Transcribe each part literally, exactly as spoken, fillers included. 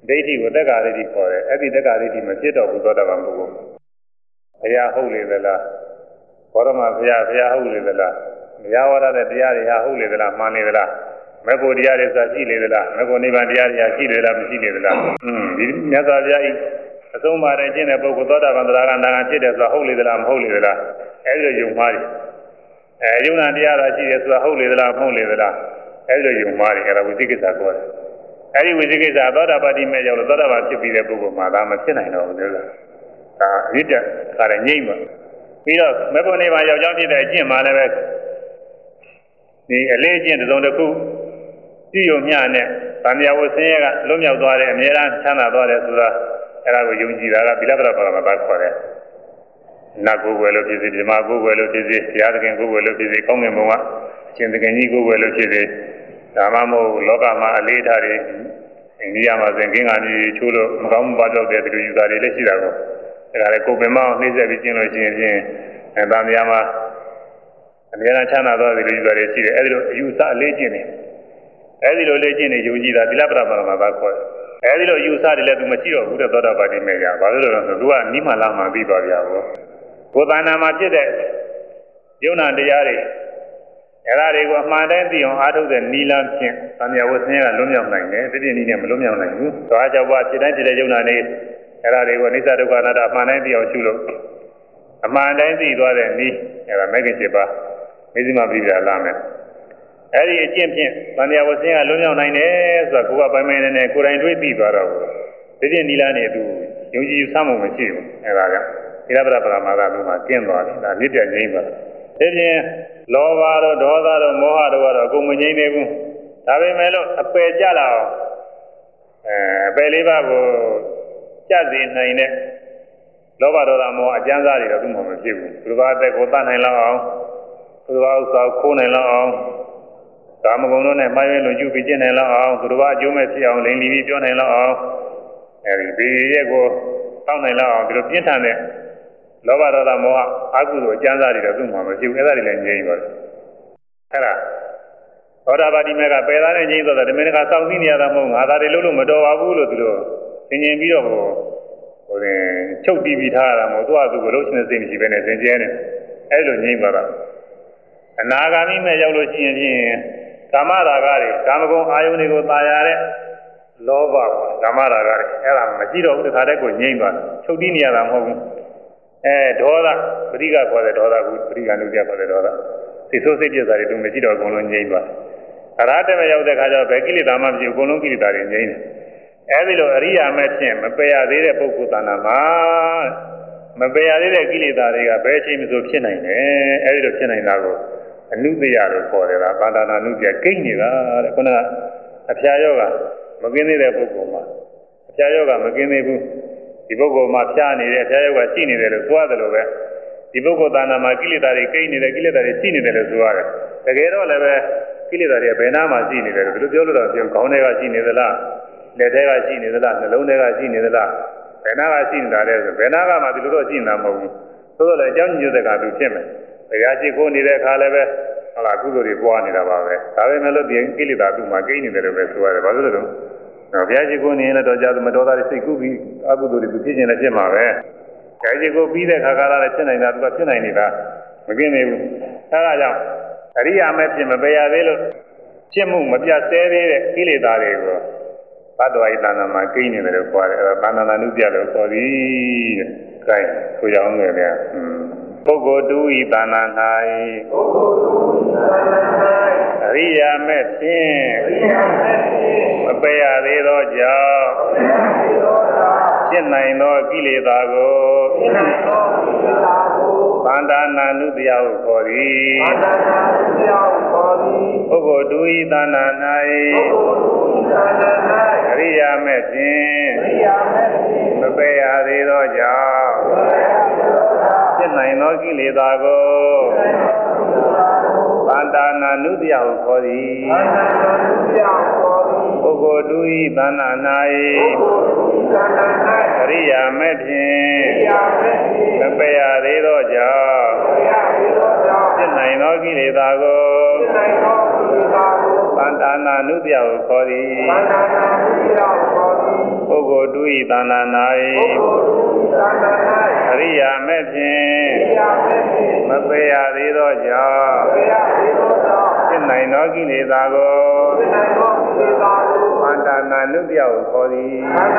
ဒိဋ္ဌိကိုတက္ကာရိတိခေါ်တယ်အဲ့ဒီတက္ကာရိတိမဖြစ်တော့ဘူးသောတာပန်ပုဂ္ဂိုလ်ဘုရားဟုတ်လေသလားဘောရမဘုရားဘုရားဟုတ်လေသလားမရဝရတဲ့တရားတွေဟာဟုတ်လေသလားမှန်နေသလားမေဖို့တရားတွေစာရှိလေသလားမေဖို့နိဗ္ဗာန်တရားတွေရှိလေသလားမရှိလေသလားอืมဒီမြတ်စွာဘုရားဤအဆုံးအမတဲ့ကျင့်တဲ့ပုဂ္ဂိုလ်သောတာပန်တရားကနာဂံဖြစ်တယ်ဆိုတာဟုတ်လေသလားမဟုတ်လေသလားအဲဒီလိုယုံမှားတယ်အဲယုံနာတရားသာရှိတယ်ဆိုတာဟုတ်လေသလားမဟုတ်လေသလားအဲဒီလိုယုံမှားတယ်အဲဒါဝိသိကိစ္စခေါ်တယ်အဲဒီဝိသိကိစ္စသောတာပတိမဲ့ရောက်လို့သောတာပန်ဖြစ်ပြီးတဲ့ပုဂ္ဂိုလ်မှာဒါမဖြစ်နိုင်တော့ဘူးလေဒါအရိတ္တခါရငြိမ့်ပါပြီးတော့မေဖို့နိဗ္ဗာန်ရောက်ကြောင်းဖြစ်တဲ့အကျင့်မှာလည်းပဲဒီအလေးအကျင့်တစ်စုံတစ်ခုကြည့်ုံမျှနဲ့ဗာမယဝဆင်းရဲကလွတ်မြောက်သွားတယ်အမြဲတမ်းချမ်းသာသွားတယ်ဆိုတာအဲ့ဒါကိုယုံကြည်တာကသီလပရပါရမတ်ခေါ်တယ်နတ်ကိုယ်ွယ်လို့ဖြစ်စေဓမ္မကိုယ်ွယ်လို့ဖြစ်စေဘုရားသခင်ကိုယ်ွယ်လို့ဖြစ်စေကောင်းကင်ဘုံကအရှင်သခင်ကြီးကိုယ်ွယ်လို့ဖြစ်စေဒါမှမဟုတ်လောကမှာအလေးထားတွေအိန္ဒိယမှာဆိုရင်ကင်းကကြီးချိုးလို့မကောင်းမှုပါတော့တဲ့သူယူသားတွေလည်းရှိတာကိုအဲ့ဒါလည်းကိုယ်ပင်မအောင်နှိမ့်ဆက်ပြီးကျင့်လို့ရှိရင်ဖြင့်အဲဗာမယမှာအမြဲတမ်းချမ်းသာသွားတယ်လို့ယူသားတွေရှိတယ်အဲ့ဒီလိုအယူဆအလေးကျင့်နေအဲဒီလိုလေ့ကျင့်နေယုံကြည်တာသီလပရမမှာပါခေါ်တယ်အဲဒီလိုယူဆတယ်လည်းသူမရှိတော့ဘူးတဲ့သောတာပတိမေရဘာလို့လဲဆိုတော့သူကနိမလာမှပြီးသွားကြဘူးကိုယ်တဏ္ဍာမှာဖြစ်တဲ့ယုံနာတရားတွေအဲဒါတွေကိုအမှန်တည်းသိအောင်အားထုတ်တဲ့နီလန်းဖြင့်သံဃာဝဆင်းရဲကလွတ်မြောက်နိုင်တယ်တတိနည်းနဲ့မလွတ်မြောက်နိုင်ဘူးဒါကြောင့်ဘာဖြစ်တိုင်းဖြစ်တဲ့ယုံနာတွေအဲဒါတွေကိုအနိစ္စဒုက္ခအနတ္တအမှန်တည်းသိအောင်ရှုလို့အမှန်တိုင်းသိသွားတဲ့နည်းအဲဒါမဂ္ဂင်七ပါးမေဇိမပရိဒါလာမယ်အဲ့ဒီအကျင့်ဖြင့်ဗန္ဓယဝဆင်းကလွန်မြောက်နိုင်တယ်ဆိုတာကိုယ်ကပိုင်ပိုင်နေနေကိုယ်တိုင်တွေးသိသွားတော့ဒီပြည့်နီလာနေသူယုံကြည်ယူဆမှုမရှိဘူးအဲ့ဒါကြောင့်သီလပရပရမာကဘုမှာကျင့်သွားတယ်ဒါမြစ်ပြငြိမ်းပါဒီပြင်လောဘတို့ဒေါသတို့မောဟတို့ကတော့အကုန်မငြိမ်းသေးဘူးဒါပေမဲ့လို့အပယ်ကြလာအောင်အဲအပယ်လေးပါးကိုကြစေနိုင်တဲ့လောဘဒေါသမောဟအကျဉ်းစားတွေတော့သူ့မှာမဖြစ်ဘူးသူတို့ကအသက်ကိုတတ်နိုင်လောက်အောင်သူတို့ကဥစ္စာခိုးနိုင်လောက်အောင်ကာမဂုဏ်တို့နဲ့မှားယွင်းလို့ယူပြီးကျင့်နိုင်လောက်အောင်သူတို့ကအကျိုးမဲ့ဖြစ်အောင်လိန်လီပြီးပြောနိုင်လောက်အောင်အဲဒီဒီရဲ့ကိုတောင်းနိုင်လောက်အောင်ဒီလိုပြင်းထန်တဲ့လောဘဒေါသမောဟအကုသိုလ်အကျဉ်းစားတွေတော့သူ့မှာမရှိဘူးအဲ့ဒါတွေလည်းငြိမ်းပါတယ်အဲ့ဒါသောတာပတိမေကပယ်သားနဲ့ငြိမ်းသွားတာဒီမင်းကစောင့်သိနေရတာမဟုတ်ငါသာတွေလို့လို့မတော်ပါဘူးလို့သူတို့သင်ញင်ပြီးတော့ဟိုဟိုရင်ချုပ်တီးပြီးထားရတာမဟုတ်သူ့အသူကိုလှုပ်ရှင်တဲ့စိတ်မရှိဘဲနဲ့သင်ကျဲနေအဲ့လိုငြိမ်းသွားတာအနာဂါမိမဲ့ရောက်လို့ရှိရင်ဖြင့်ကာမရာဂတွေကာမဂုဏ်အာယုန်တွေကိုตายရတဲ့လောဘကာမရာဂတွေအဲ့ဒါမရှိတော့ဘူးတခါတည်းကိုငြိမ့်သွားတယ်ချုပ်တီးနေရတာမဟုတ်ဘူးအဲဒေါသပရိကခေါ်တဲ့ဒေါသကူပရိကနုပြခေါ်တဲ့ဒေါသစိတ်ဆိုးစိတ်ပြည့်စားတွေသူမရှိတော့အကုန်လုံးငြိမ့်သွားတယ်အရဟတမေရောက်တဲ့ခါကျတော့ဘယ်ကိလေသာမှမရှိဘူးအကုန်လုံးကိလေသာတွေငြိမ့်တယ်အဲဒီလိုအရိယာမဲ့ဖြင့်မပယ်ရသေးတဲ့ပုဂ္ဂိုလ်တဏ္ဍာမှာမပယ်ရသေးတဲ့ကိလေသာတွေကဘယ်အချိန်မှဆိုဖြစ်နိုင်တယ်အဲဒီလိုဖြစ်နိုင်တာကိုအနုတ္တယလို့ခေါ်တယ်လားပါဠနာနုတ္တယကိန်းနေတာတဲ့ခုနကအဖျားယောဂမကင်းသေးတဲ့ပုဂ္ဂိုလ်မှာအဖျားယောဂမကင်းသေးဘူးဒီပုဂ္ဂိုလ်မှာဖျားနေတယ်အဖျားယောဂရှိနေတယ်လို့ဆိုရတယ်လို့ပဲဒီပုဂ္ဂိုလ်တဏ္ဍာမှာကိလေသာတွေကိန်းနေတယ်ကိလေသာတွေရှိနေတယ်လို့ဆိုရတယ်တကယ်တော့လည်းပဲကိလေသာတွေဘယ်နာမှာရှိနေတယ်လို့ဒီလိုပြောလို့တော့ပြောခေါင်းထဲကရှိနေသလားလက်ထဲကရှိနေသလားနှလုံးထဲကရှိနေသလားဘယ်နာကရှိနေတာလဲဆိုဘယ်နာကမှဒီလိုတော့ရှိနေတာမဟုတ်ဘူးသို့တော်လည်းအကြောင်းညွှန်တဲ့ကသူဖြစ်မယ်တရားရှိခိုးနေတဲ့အခါလည်းပဲဟုတ်လားကုသိုလ်တွေပွားနေတာပါပဲဒါပေမဲ့လို့ဒီကိလေသာသူ့မှာကိန်းနေတယ်လို့ပဲဆိုရတယ်ဘာလို့လဲတော့ဘုရားရှိခိုးနေရင်လည်းတော့ကြာသူမတော်တာတွေစိတ်ကူးပြီးအကုသိုလ်တွေသူဖြစ်ခြင်းလည်းဖြစ်မှာပဲတရားရှိခိုးပြီးတဲ့ခါကလည်းဖြစ်နိုင်တာသူကဖြစ်နိုင်နေတာမကင်းနေဘူးအဲဒါကြောင့်အရိယာမဲ့ဖြစ်မပယ်ရသေးလို့ဖြစ်မှုမပြတ်သေးတဲ့ကိလေသာတွေကိုဘတ်တော်ဤတဏ္ဍာမှာကိန်းနေတယ်လို့ခေါ်တယ်အဲဒါတဏ္ဍာနုပြလို့ခေါ်သည်တဲ့။အဲဒါဆိုကြအောင်လေဗျာ။ပုဂ္ဂိုလ်တူဤတဏ္ဍာ၌ပုဂ္ဂိုလ်တူဤတဏ္ဍာ၌အရိယာမဲ့ဖြင့်အရိယာမဲ့ဖြင့်မပယ်ရသေးသောကြောင့်ဖြစ်နိုင်သောကိလေသာကိုဖြစ်နိုင်သောကိလေသာကိုသန္တာနာနုတ္တယဟုခေါ်သည်သန္တာနာနုတ္တယဟုခေါ်သည်ပုဂ္ဂိုလ်တူဤတဏ္ဍာ၌ပုဂ္ဂိုလ်တူဤတဏ္ဍာ၌အရိယာမဲ့ဖြင့်အရိယာမဲ့ဖြင့်မပယ်ရသေးသောကြောင့်ဖြစ်နိုင်သောကိလေသာကိုသန္တာနာနုတ္တယဟုခေါ်သည်သန္တာနာနုတ္တယဟုခေါ်သည်ပုဂ္ဂိုလ်တူဤသန္တာ၌ပုဂ္ဂိုလ်တူဤသန္တာ၌အရိယာမဲ့ဖြင့်အရိယာမဲ့ဖြင့်မပယ်ရသေးသောကြောင့်ဖြစ်နိုင်သောသောကိလေသာကိုသန္တာနာနုတ္တယကိုခေါ်သည်ပုဂ္ဂိုလ်တူ၏သန္တာ၌အရိယာမဲ့ဖြင့်မပေရသေးသောကြောင့်ဖြစ်နိုင်သောကိလေသာကိုသန္တာနာနုတ္တယကိုခေါ်သည်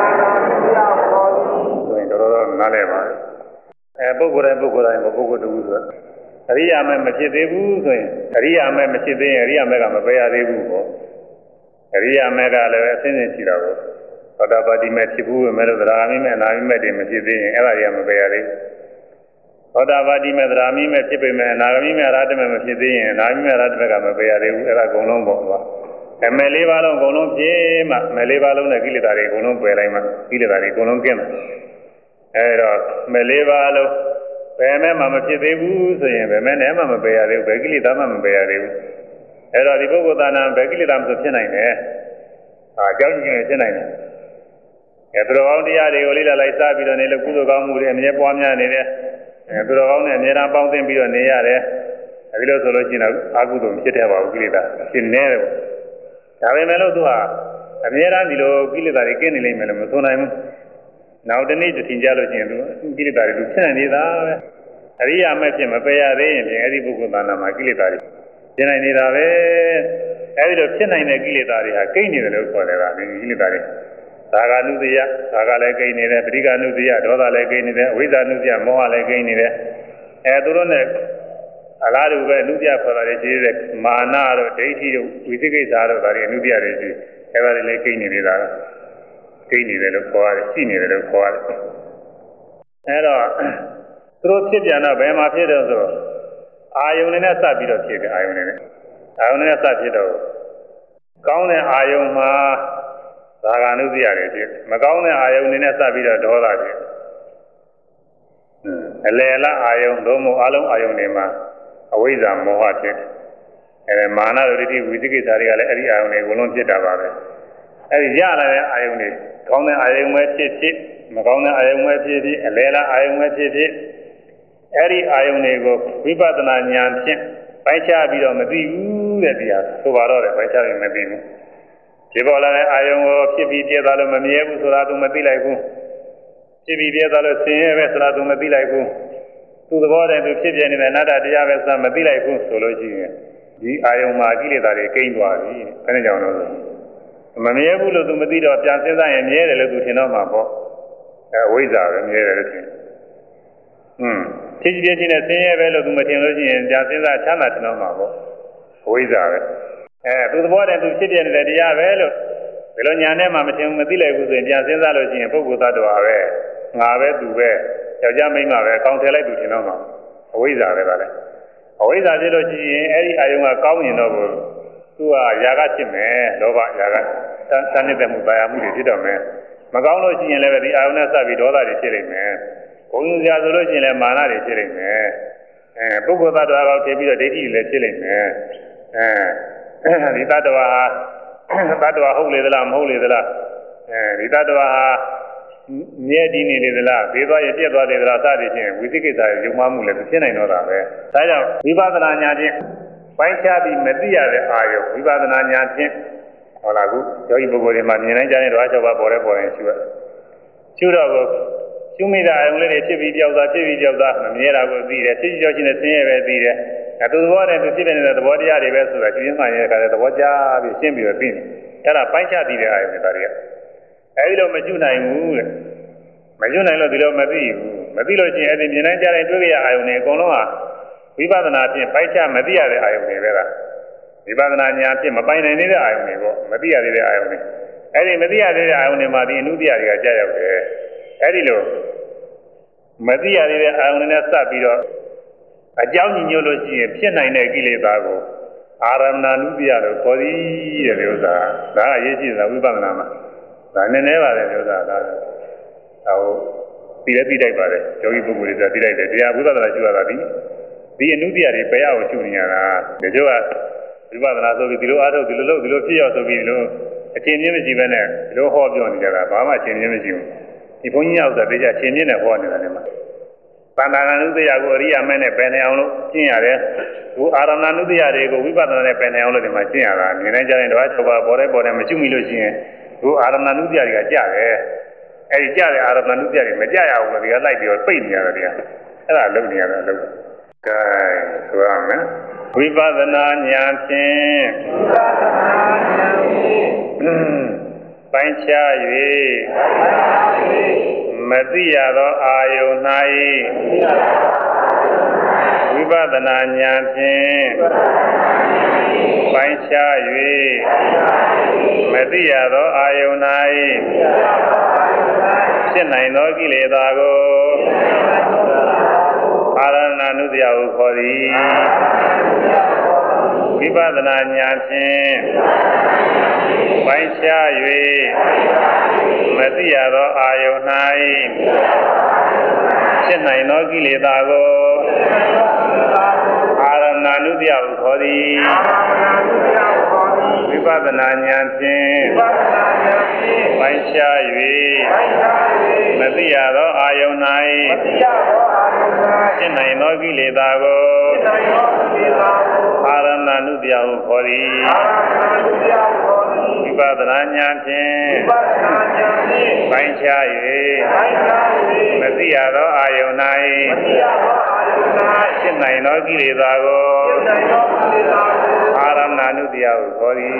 ဆိုရင်တော်တော်နားလည်ပါလေအဲပုဂ္ဂိုလ်တိုင်းပုဂ္ဂိုလ်တိုင်းပုဂ္ဂိုလ်တူဆိုအရိယာမဲ့မဖြစ်သေးဘူးဆိုရင်အရိယာမဲ့မဖြစ်သေးရင်အရိယာမဲ့ကမပယ်ရသေးဘူးပေါ့အရိယာမဲ့ကလည်းအစဉ်စဉ်ရှိတာပေါ့သောတာပတိမဲ့ဖြစ်ဘူးပဲမဲ့လို့သရဂမိမဲ့အနာဂိမဲ့တွေမဖြစ်သေးရင်အဲ့ဒါတွေကမပယ်ရသေးဘူးသောတာပတိမဲ့သရဂမိမဲ့ဖြစ်ပေမဲ့အနာဂိမဲ့အရဟတမဲ့မဖြစ်သေးရင်အနာဂိမဲ့အရဟတမဲ့ကမပယ်ရသေးဘူးအဲ့ဒါအကုန်လုံးပေါ့ကွာအမယ်လေးပါးလုံးအကုန်လုံးပြင်းမှမယ်လေးပါးလုံးနဲ့ကိလေသာတွေအကုန်လုံးပယ်လိုက်မှကိလေသာတွေအကုန်လုံးကျင်းတယ်အဲ့တော့မယ်လေးပါးလုံးဘယ်မဲ့မှမဖြစ်သေးဘူးဆိုရင်ဘယ်မဲ့နဲ့မှမပယ်ရသေးဘူးဘယ်ကိလေသာမှမပယ်ရသေးဘူးအဲ့တော့ဒီပုဂ္ဂိုလ်သာနာဘယ်ကိလေသာမှဖြစ်နိုင်တယ်အာကြောက်ကြည့်ရင်ဖြစ်နိုင်တယ်အဲသူတော်ကောင်းတရားတွေကိုလေးလာလိုက်စားပြီးတော့နေလို့ကုသိုလ်ကောင်းမှုတွေအမြဲပွားများနေတယ်အဲသူတော်ကောင်းနဲ့အမြဲတမ်းပေါင်းသင်းပြီးတော့နေရတယ်အဲဒီလိုဆိုလို့ရှိရင်အကုသိုလ်ဖြစ်တဲ့ပါဘူးကိလေသာဖြစ်နေတယ်ဒါပေမဲ့လို့သူကအမြဲတမ်းဒီလိုကိလေသာတွေကင်းနေလိမ့်မယ်လို့မဆိုနိုင်ဘူးနောက်တနေ့တစ်ချိန်ကြလို့ရှိရင်သူကိလေသာတွေသူဖြစ်နေနေတာပဲအရိယာမဲ့ဖြစ်မပယ်ရသေးရင်အဲဒီပုဂ္ဂိုလ်သာနာမှာကိလေသာတွေဖြစ်နေနေတာပဲအဲဒီလိုဖြစ်နိုင်တဲ့ကိလေသာတွေဟာကိန်းနေတယ်လို့ခေါ်တယ်ကဒီကိလေသာတွေသာဂနုတ္တယသာဂလည်းကိန်းနေတယ်ပဋိက္ခနုတ္တယဒေါသလည်းကိန်းနေတယ်အဝိဇ္ဇာနုတ္တယမောဟလည်းကိန်းနေတယ်အဲသူတို့နဲ့အလားတူပဲအနုတ္တယခေါ်တာတွေရှိတဲ့မာနတို့ဒိဋ္ဌိတို့ဝိသိကိစ္စတို့ဒါတွေအနုတ္တယတွေရှိအဲဒါတွေလည်းကိန်းနေနေတာကိန်းနေတယ်လို့ခေါ်ရတယ်ရှိနေတယ်လို့ခေါ်ရတယ်အဲတော့သူတို့ဖြစ်ပြန်တော့ဘယ်မှာဖြစ်တော့ဆိုအာယုန်နဲ့စပ်ပြီးတော့ဖြစ်တယ်အာယုန်နဲ့အာယုန်နဲ့စပ်ဖြစ်တော့ကောင်းတဲ့အာယုန်မှာသာဂနုတ္တယတွေဖြစ်မကောင်းတဲ့အာယုန်နဲ့စပ်ပြီးတော့ဒေါသဖြစ်အလယ်လားအာယုန်တို့မို့အလုံးအာယုန်တွေမှာအဝိဇ္ဇာမောဟဖြစ်အဲမာနတို့တိဝိသိကိစ္စတွေကလည်းအဲ့ဒီအာယုန်တွေအကုန်လုံးဖြစ်တာပါပဲအဲ့ဒီရလာတဲ့အာယုန်တွေကောင်းတဲ့အာယုန်ပဲဖြစ်ဖြစ်မကောင်းတဲ့အာယုန်ပဲဖြစ်ဖြစ်အလယ်လားအာယုန်ပဲဖြစ်ဖြစ်အဲ့ဒီအာယုန်တွေကိုဝိပဿနာဉာဏ်ဖြင့်ပိုင်းခြားပြီးတော့မသိဘူးတဲ့တရားဆိုပါတော့တယ်ပိုင်းခြားပြီးမသိဘူးဒီပေါ်လာတဲ့အာယုန်ကိုဖြစ်ပြီးပြည့်သွားလို့မမြဲဘူးဆိုတာသူမသိလိုက်ဘူးဖြစ်ပြီးပြည့်သွားလို့ဆင်းရဲပဲဆိုတာသူမသိလိုက်ဘူးသူသဘောတည်းသူဖြစ်ပြနေတဲ့အနတ္တတရားပဲဆိုတာမသိလိုက်ဘူးဆိုလို့ရှိရင်ဒီအာယုန်မှာကိလေသာတွေကိန်းသွားပြီဘယ်နဲ့ကြောင့်လဲမမြဲဘူးလို့သူမသိတော့ပြန်စဉ်းစားရင်မြဲတယ်လို့သူထင်တော့မှာပေါ့အဲဝိဇ္ဇာပဲမြဲတယ်လို့ထင်อืมဖြစ်ဖြစ်ချင်းနဲ့ဆင်းရဲပဲလို့သူမထင်လို့ရှိရင်ပြန်စဉ်းစားချမ်းသာထင်တော့မှာပေါ့ဝိဇ္ဇာပဲအဲသူသဘောတည်းသူဖြစ်ပြနေတဲ့တရားပဲလို့ဒီလိုညာနဲ့မှမထင်ဘူးမသိလိုက်ဘူးဆိုရင်ပြန်စဉ်းစားလို့ရှိရင်ပုဂ္ဂိုလ်သတ္တဝါပဲငါပဲသူပဲယောက်ျားမိန်းမပဲအကောင်ထည့်လိုက်သူထင်တော့မှာအဝိဇ္ဇာပဲကလည်းအဝိဇ္ဇာဖြစ်လို့ရှိရင်အဲ့ဒီအာယုံကကောင်းရင်တော့သူကຢာကဖြစ်မယ်လောဘຢာကတန်နေတဲ့မှုပါရမှုတွေဖြစ်တော့မယ်မကောင်းလို့ရှိရင်လည်းဒီအာယုံနဲ့စပ်ပြီးဒေါသတွေဖြစ်နေမယ်ဘုံစရာဆိုလို့ရှိရင်လည်းမာနတွေဖြစ်နေမယ်အဲပုဂ္ဂိုလ်သတ္တဝါကောဖြစ်ပြီးတော့ဒိဋ္ဌိတွေလည်းဖြစ်နေမယ်အဲဒီသတ္တဝါသတ္တဝါဟုတ်လေသလားမဟုတ်လေသလားအဲဒီသတ္တဝါဟာမြဲတည်နေလေသလားဘေးသွားရင်ပြက်သွားတယ်သလားစသည်ဖြင့်ဝိသိကိစ္စရဲ့ယုံမှမှုလည်းဖြစ်နိုင်တော့တာပဲဒါကြောင့်ဝိပဿနာဉာဏ်ဖြင့်ပိုင်းခြားပြီးမသိရတဲ့အာယုဝိပဿနာဉာဏ်ဖြင့်ဟောလာခုယောဂီပုဂ္ဂိုလ်တွေမှာမြင်နိုင်ကြတဲ့ဓဝါ၆ပါးပေါ်တဲ့ပေါ်ရင်ရှုရရှုတော့ကိုရှုမိတဲ့အာယုံလေးတွေဖြစ်ပြီးကြောက်တာဖြစ်ပြီးကြောက်တာမမြဲတာကိုသိတယ်ဖြစ်ကြောက်ချင်းနဲ့ဆင်းရဲပဲသိတယ်အဲသူသဘောနဲ့သူဖြစ်နေတဲ့သဘောတရားတွေပဲဆိုတာကျွင်းမှန်ရဲ့ခါတဲ့သဘောကြားပြီးရှင်းပြီးတော့သိတယ်အဲ့ဒါပိုင်းခြားသိတဲ့အာယုံတွေဒါတွေကအဲဒီလိုမကျွနိုင်ဘူးတဲ့မကျွနိုင်လို့ဒီလိုမသိဘူးမသိလို့ချင်းအဲ့ဒီမြင်နိုင်ကြတဲ့တွေ့ရအာယုံတွေအကုန်လုံးဟာဝိပဿနာဖြင့်ပိုင်းခြားမသိရတဲ့အာယုံတွေပဲလားဝိပဿနာဉာဏ်ဖြင့်မပိုင်နိုင်တဲ့အာယုံတွေပေါ့မသိရသေးတဲ့အာယုံတွေအဲ့ဒီမသိရသေးတဲ့အာယုံတွေမှာဒီအနုတ္တရာတွေကကြာရောက်တယ်အဲ့ဒီလိုမသိရသေးတဲ့အာယုံတွေနဲ့စပ်ပြီးတော့အကြောင်းညွှန်လို့ရှိရင်ဖြစ်နိုင်တဲ့ကိလေသာကိုအာရမဏနုတ္တရာလို့ခေါ်သည်တဲ့ဥစ္စာဒါအရေးကြီးတာဝိပဿနာမှာဒါနည်းနည်းပါလေဥစ္စာဒါဟိုပြီးလည်းပြီးတိုက်ပါတယ်ယောဂီပုဂ္ဂိုလ်တွေဆိုပြီးတိုက်တယ်တရားဝိပဿနာရှုရတာဒီဒီအနုတ္တရာတွေဘယ်အောင်ရှုနေရတာဒီကျိုးကဝိပဿနာဆိုပြီးဒီလိုအားထုတ်ဒီလိုလုပ်ဒီလိုဖြစ်ရောက်ဆိုပြီးဒီလိုအချင်းချင်းမရှိဘဲနဲ့ဒီလိုဟောပြောနေကြတာဘာမှအချင်းချင်းမရှိဘူးဒီဘုန်းကြီးရောက်တာတရားအချင်းချင်းနဲ့ဟောနေတာလေမှာသန္တာနာနုတ္တယကိုအရိယာမဲနဲ့ပယ်နိုင်အောင်လို့ကျင့်ရတယ်သူအာရမဏနုတ္တယတွေကိုဝိပဿနာနဲ့ပယ်နိုင်အောင်လို့ဒီမှာကျင့်ရတာမြင်နေကြရင်တော့၆ပါးပေါ်တဲ့ပေါ်တဲ့မရှိမိလို့ရှိရင်သူအာရမဏနုတ္တယတွေကကြတယ်အဲဒီကြတဲ့အာရမဏနုတ္တယတွေမကြရဘူးလို့ဒီကလိုက်ပြီးတော့ပိတ်နေရတယ်တရားအဲ့ဒါလုပ်နေရတာလုပ်ကဲဆိုရမယ်ဝိပဿနာဉာဏ်ဖြင့်ပိုင်းခြား၍မသိရသောအာယုန်၌ဝိပဿနာဉာဏ်ဖြင့်ပိုင်းခြား၍မသိရသောအာယုန်၌ဖြစ်နိုင်သောကိလေသာကိုအာရဏနုတ္တယဟုခေါ်သည်ဝိပဿနာဉာဏ်ဖြင့်ပိုင်းခြား၍မသိရသောအာယုန်၌ဖြစ်နိုင်သောကိလေသာကိုအာရဏနုတ္တယဟုခေါ်သည်ဝိပဿနာဉာဏ်ဖြင့်ပိုင်းခြား၍မသိရသောအာယုန်၌ဖြစ်နိုင်သောကိလေသာကိုအာရဏနုတ္တယဟုခေါ်သည်ဝိပဿနာဉာဏ်ဖြင့်ပိုင်းခြား၍မသိရသောအာယုန်၌ဖြစ်နိုင်သောကိလေသာကိုအာရဏနုတ္တယဟုခေါ်သည်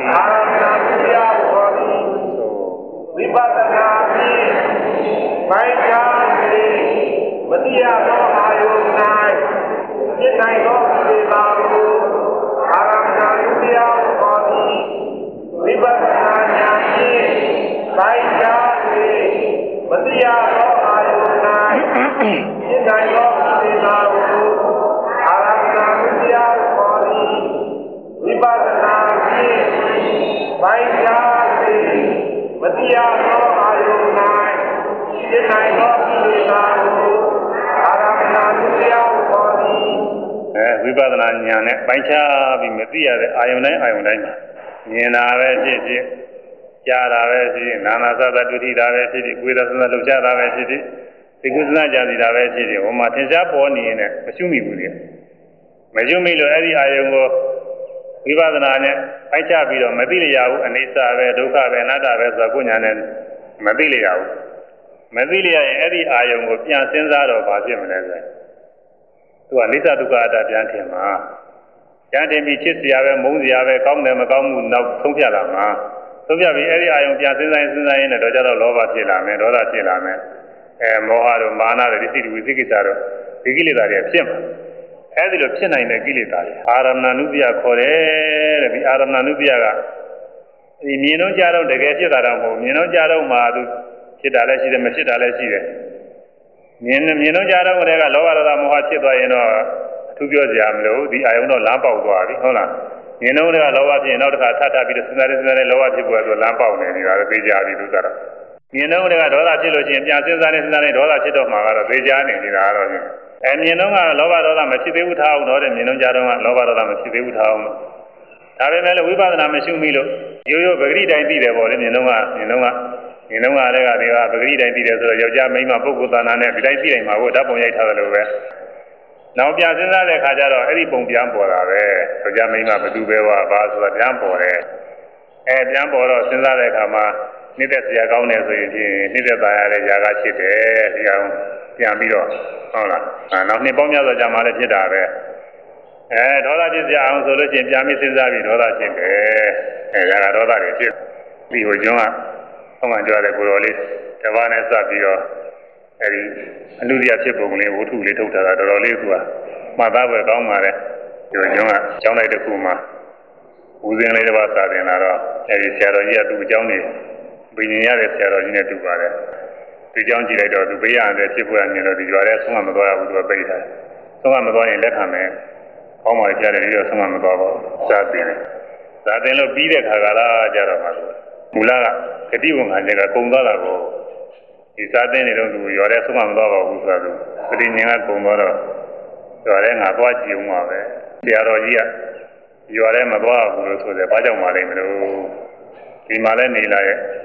ဝိပဿနာဖြင့်ပိုင်းခြား၍မသိရသောအာယုန်၌ဖြစ်နိုင်သောကိလေသာကိုအာရဏနုတ္တယဟုခေါ်သည်ဝိပဿနာဉာဏ်ဖြင့်ပိုင်းခြား၍မသိရသောအာယုန်၌ဖြစ်နိုင်သောကိလေသာကိုအာရဏနုတ္တယဟုခေါ်သည်ဝိပဿနာဖြင့်ပိုင်းခြား၍မသိရသောအာယုန်၌ဖြစ်နိုင်သောကိလေသာကိုအာရဏနုတ္တယဟုခေါ်သည်အဲဝိပဿနာဉာဏ်နဲ့ပိုင်းခြားပြီးမသိရတဲ့အာယုန်တိုင်းအာယုန်တိုင်းမှာမြင်တာပဲဖြစ်ဖြစ်ကြားတာပဲဖြစ်ဖြစ်နာနာသသဒုတိတာပဲဖြစ်ဖြစ်ကိုယ်သသလှုပ်ရှားတာပဲဖြစ်ဖြစ်ဒီကုသနာကြစီတာပဲဖြစ်ဖြစ်ဟိုမှာသင်္ချာပေါ်နေရင်လည်းမရှုမိဘူးလေမရှုမိလို့အဲ့ဒီအာယုန်ကိုဝိပဿနာနဲ့ပိုင်းခြားပြီးတော့မသိလျာဘူးအနိစ္စပဲဒုက္ခပဲအနတ္တပဲဆိုတော့ကိုညာနဲ့မသိလျာဘူးမသိလျာရင်အဲ့ဒီအာယုန်ကိုပြန်စဉ်းစားတော့ဘာဖြစ်မလဲဆိုရင်သူကနိစ္စဒုက္ခအတ္တပြန်ထင်မှာကြံတင်ပြီးချစ်စရာပဲမုန်းစရာပဲကောင်းတယ်မကောင်းမှုနောက်ဆုံးဖြတ်လာမှာဆုံးဖြတ်ပြီးအဲ့ဒီအာယုံပြန်စဉ်းစားရင်စဉ်းစားရင်တော့ကြတော့လောဘဖြစ်လာမယ်ဒေါသဖြစ်လာမယ်အဲမောဟတို့မာနတို့ဒီစိတ်ဝိသိကိစ္စတို့ဒီကိလေသာတွေဖြစ်မှာအဲ့ဒီလိုဖြစ်နိုင်တဲ့ကိလေသာတွေအာရမဏနုတ္တယခေါ်တယ်တဲ့ဒီအာရမဏနုတ္တယကဒီမြင်တော့ကြတော့တကယ်ဖြစ်တာတော့မဟုတ်မြင်တော့ကြတော့မှသူဖြစ်တာလည်းရှိတယ်မဖြစ်တာလည်းရှိတယ်မြင်မြင်တော့ကြတော့ကလည်းလောဘဒေါသမောဟဖြစ်သွားရင်တော့သူပြောကြမလို့ဒီအာယုံတော့လမ်းပေါက်သွားပြီဟုတ်လားမြင်တော့ကလောဘဖြစ်ရင်နောက်တစ်ခါထပ်ထပ်ပြီးတော့စဉ်းစားနေစဉ်းစားနေလောဘဖြစ်ပေါ်ဆိုလမ်းပေါက်နေနေတာသိကြပြီသူကတော့မြင်တော့ကဒေါသဖြစ်လို့ရှိရင်ပြန်စဉ်းစားနေစဉ်းစားနေဒေါသဖြစ်တော့မှာကတော့သိကြနေနေတာတော့အဲမြင်တော့ကလောဘဒေါသမရှိသေးဘူးထားအောင်တော့တဲ့မြင်တော့ကြတော့ကလောဘဒေါသမရှိသေးဘူးထားအောင်ဒါပေမဲ့လည်းဝိပဿနာမရှိမိလို့ရိုးရိုးပဂရိတိုင်းသိတယ်ပေါ့လေမြင်တော့ကမြင်တော့ကမြင်တော့ကလည်းကဒီကပဂရိတိုင်းသိတယ်ဆိုတော့ယောက်ျားမိန်းမပုဂ္ဂိုလ်သဏ္ဍာန်နဲ့ဒီတိုင်းသိနိုင်မှာကိုဓာတ်ပုံရိုက်ထားတယ်လို့ပဲနောက်ပြန်စဉ်းစားတဲ့အခါကျတော့အဲ့ဒီပုံပြန်ပေါ်တာပဲယောက်ျားမိန်းမဘယ်သူပဲဝါဘာဆိုတာပြန်ပေါ်တယ်အဲပြန်ပေါ်တော့စဉ်းစားတဲ့အခါမှာနှိမ့်သက်စရာကောင်းတယ်ဆိုရင်ဖြင့်နှိမ့်သက်သားရတဲ့ຢာကဖြစ်တယ်ဒီအောင်ပြန်ပြီးတော့ဟုတ်လားအဲနောက်နှစ်ပေါင်းများစွာကြာမှလည်းဖြစ်တာပဲအဲဒေါသဖြစ်စရာအောင်ဆိုလို့ရှိရင်ပြန်ပြီးစဉ်းစားပြီးဒေါသဖြစ်တယ်အဲဒါကဒေါသတွေဖြစ်ပြီးဟိုကျွန်းကဟောမှကြွားတဲ့ကိုယ်တော်လေးတဘာနဲ့စပ်ပြီးတော့အဲဒီအနုဒိယဖြစ်ပုံလေးဝတ္ထုလေးထုတ်တာတော်တော်လေးကမှတ်သားပဲကောင်းပါလေဒီကျွန်းကကျောင်းလိုက်တစ်ခုမှာဦးစင်းလေးတစ်ပါးစာတင်လာတော့အဲဒီဆရာတော်ကြီးကသူ့အကြောင်းနေဘိညာဉ်ရတဲ့ဆရာတော်ကြီးနဲ့တူပါတယ်ဒီကြောင်းကြည့်လိုက်တော့သူဘေးရတယ်ဖြစ်ပေါ်ရမြင်တော့ဒီကြွားတဲ့ဆုံးမမသွားရဘူးသူကပိတ်ထားတယ်ဆုံးမမသွားရင်လက်ခံမယ်ကောင်းပါလေကြားတယ်ပြီးတော့ဆုံးမမသွားပါဘူးစာတင်တယ်စာတင်လို့ပြီးတဲ့ခါကလာကြတော့မှသူမူလကဂတိဝငါကျကကုံသွားတာကိုဒီစာတင်နေတော့သူရွာတဲ့ဆုံးမမသွားပါဘူးဆိုတော့ပရိညာကကုံသွားတော့ရွာတဲ့ငါသွားကြည့်ဦးမှာပဲဆရာတော်ကြီးကရွာထဲမသွားဘူးလို့ဆိုတယ်ဘာကြောင့်မလဲမလို့ဒီမှာလည်းနေလာရဲ့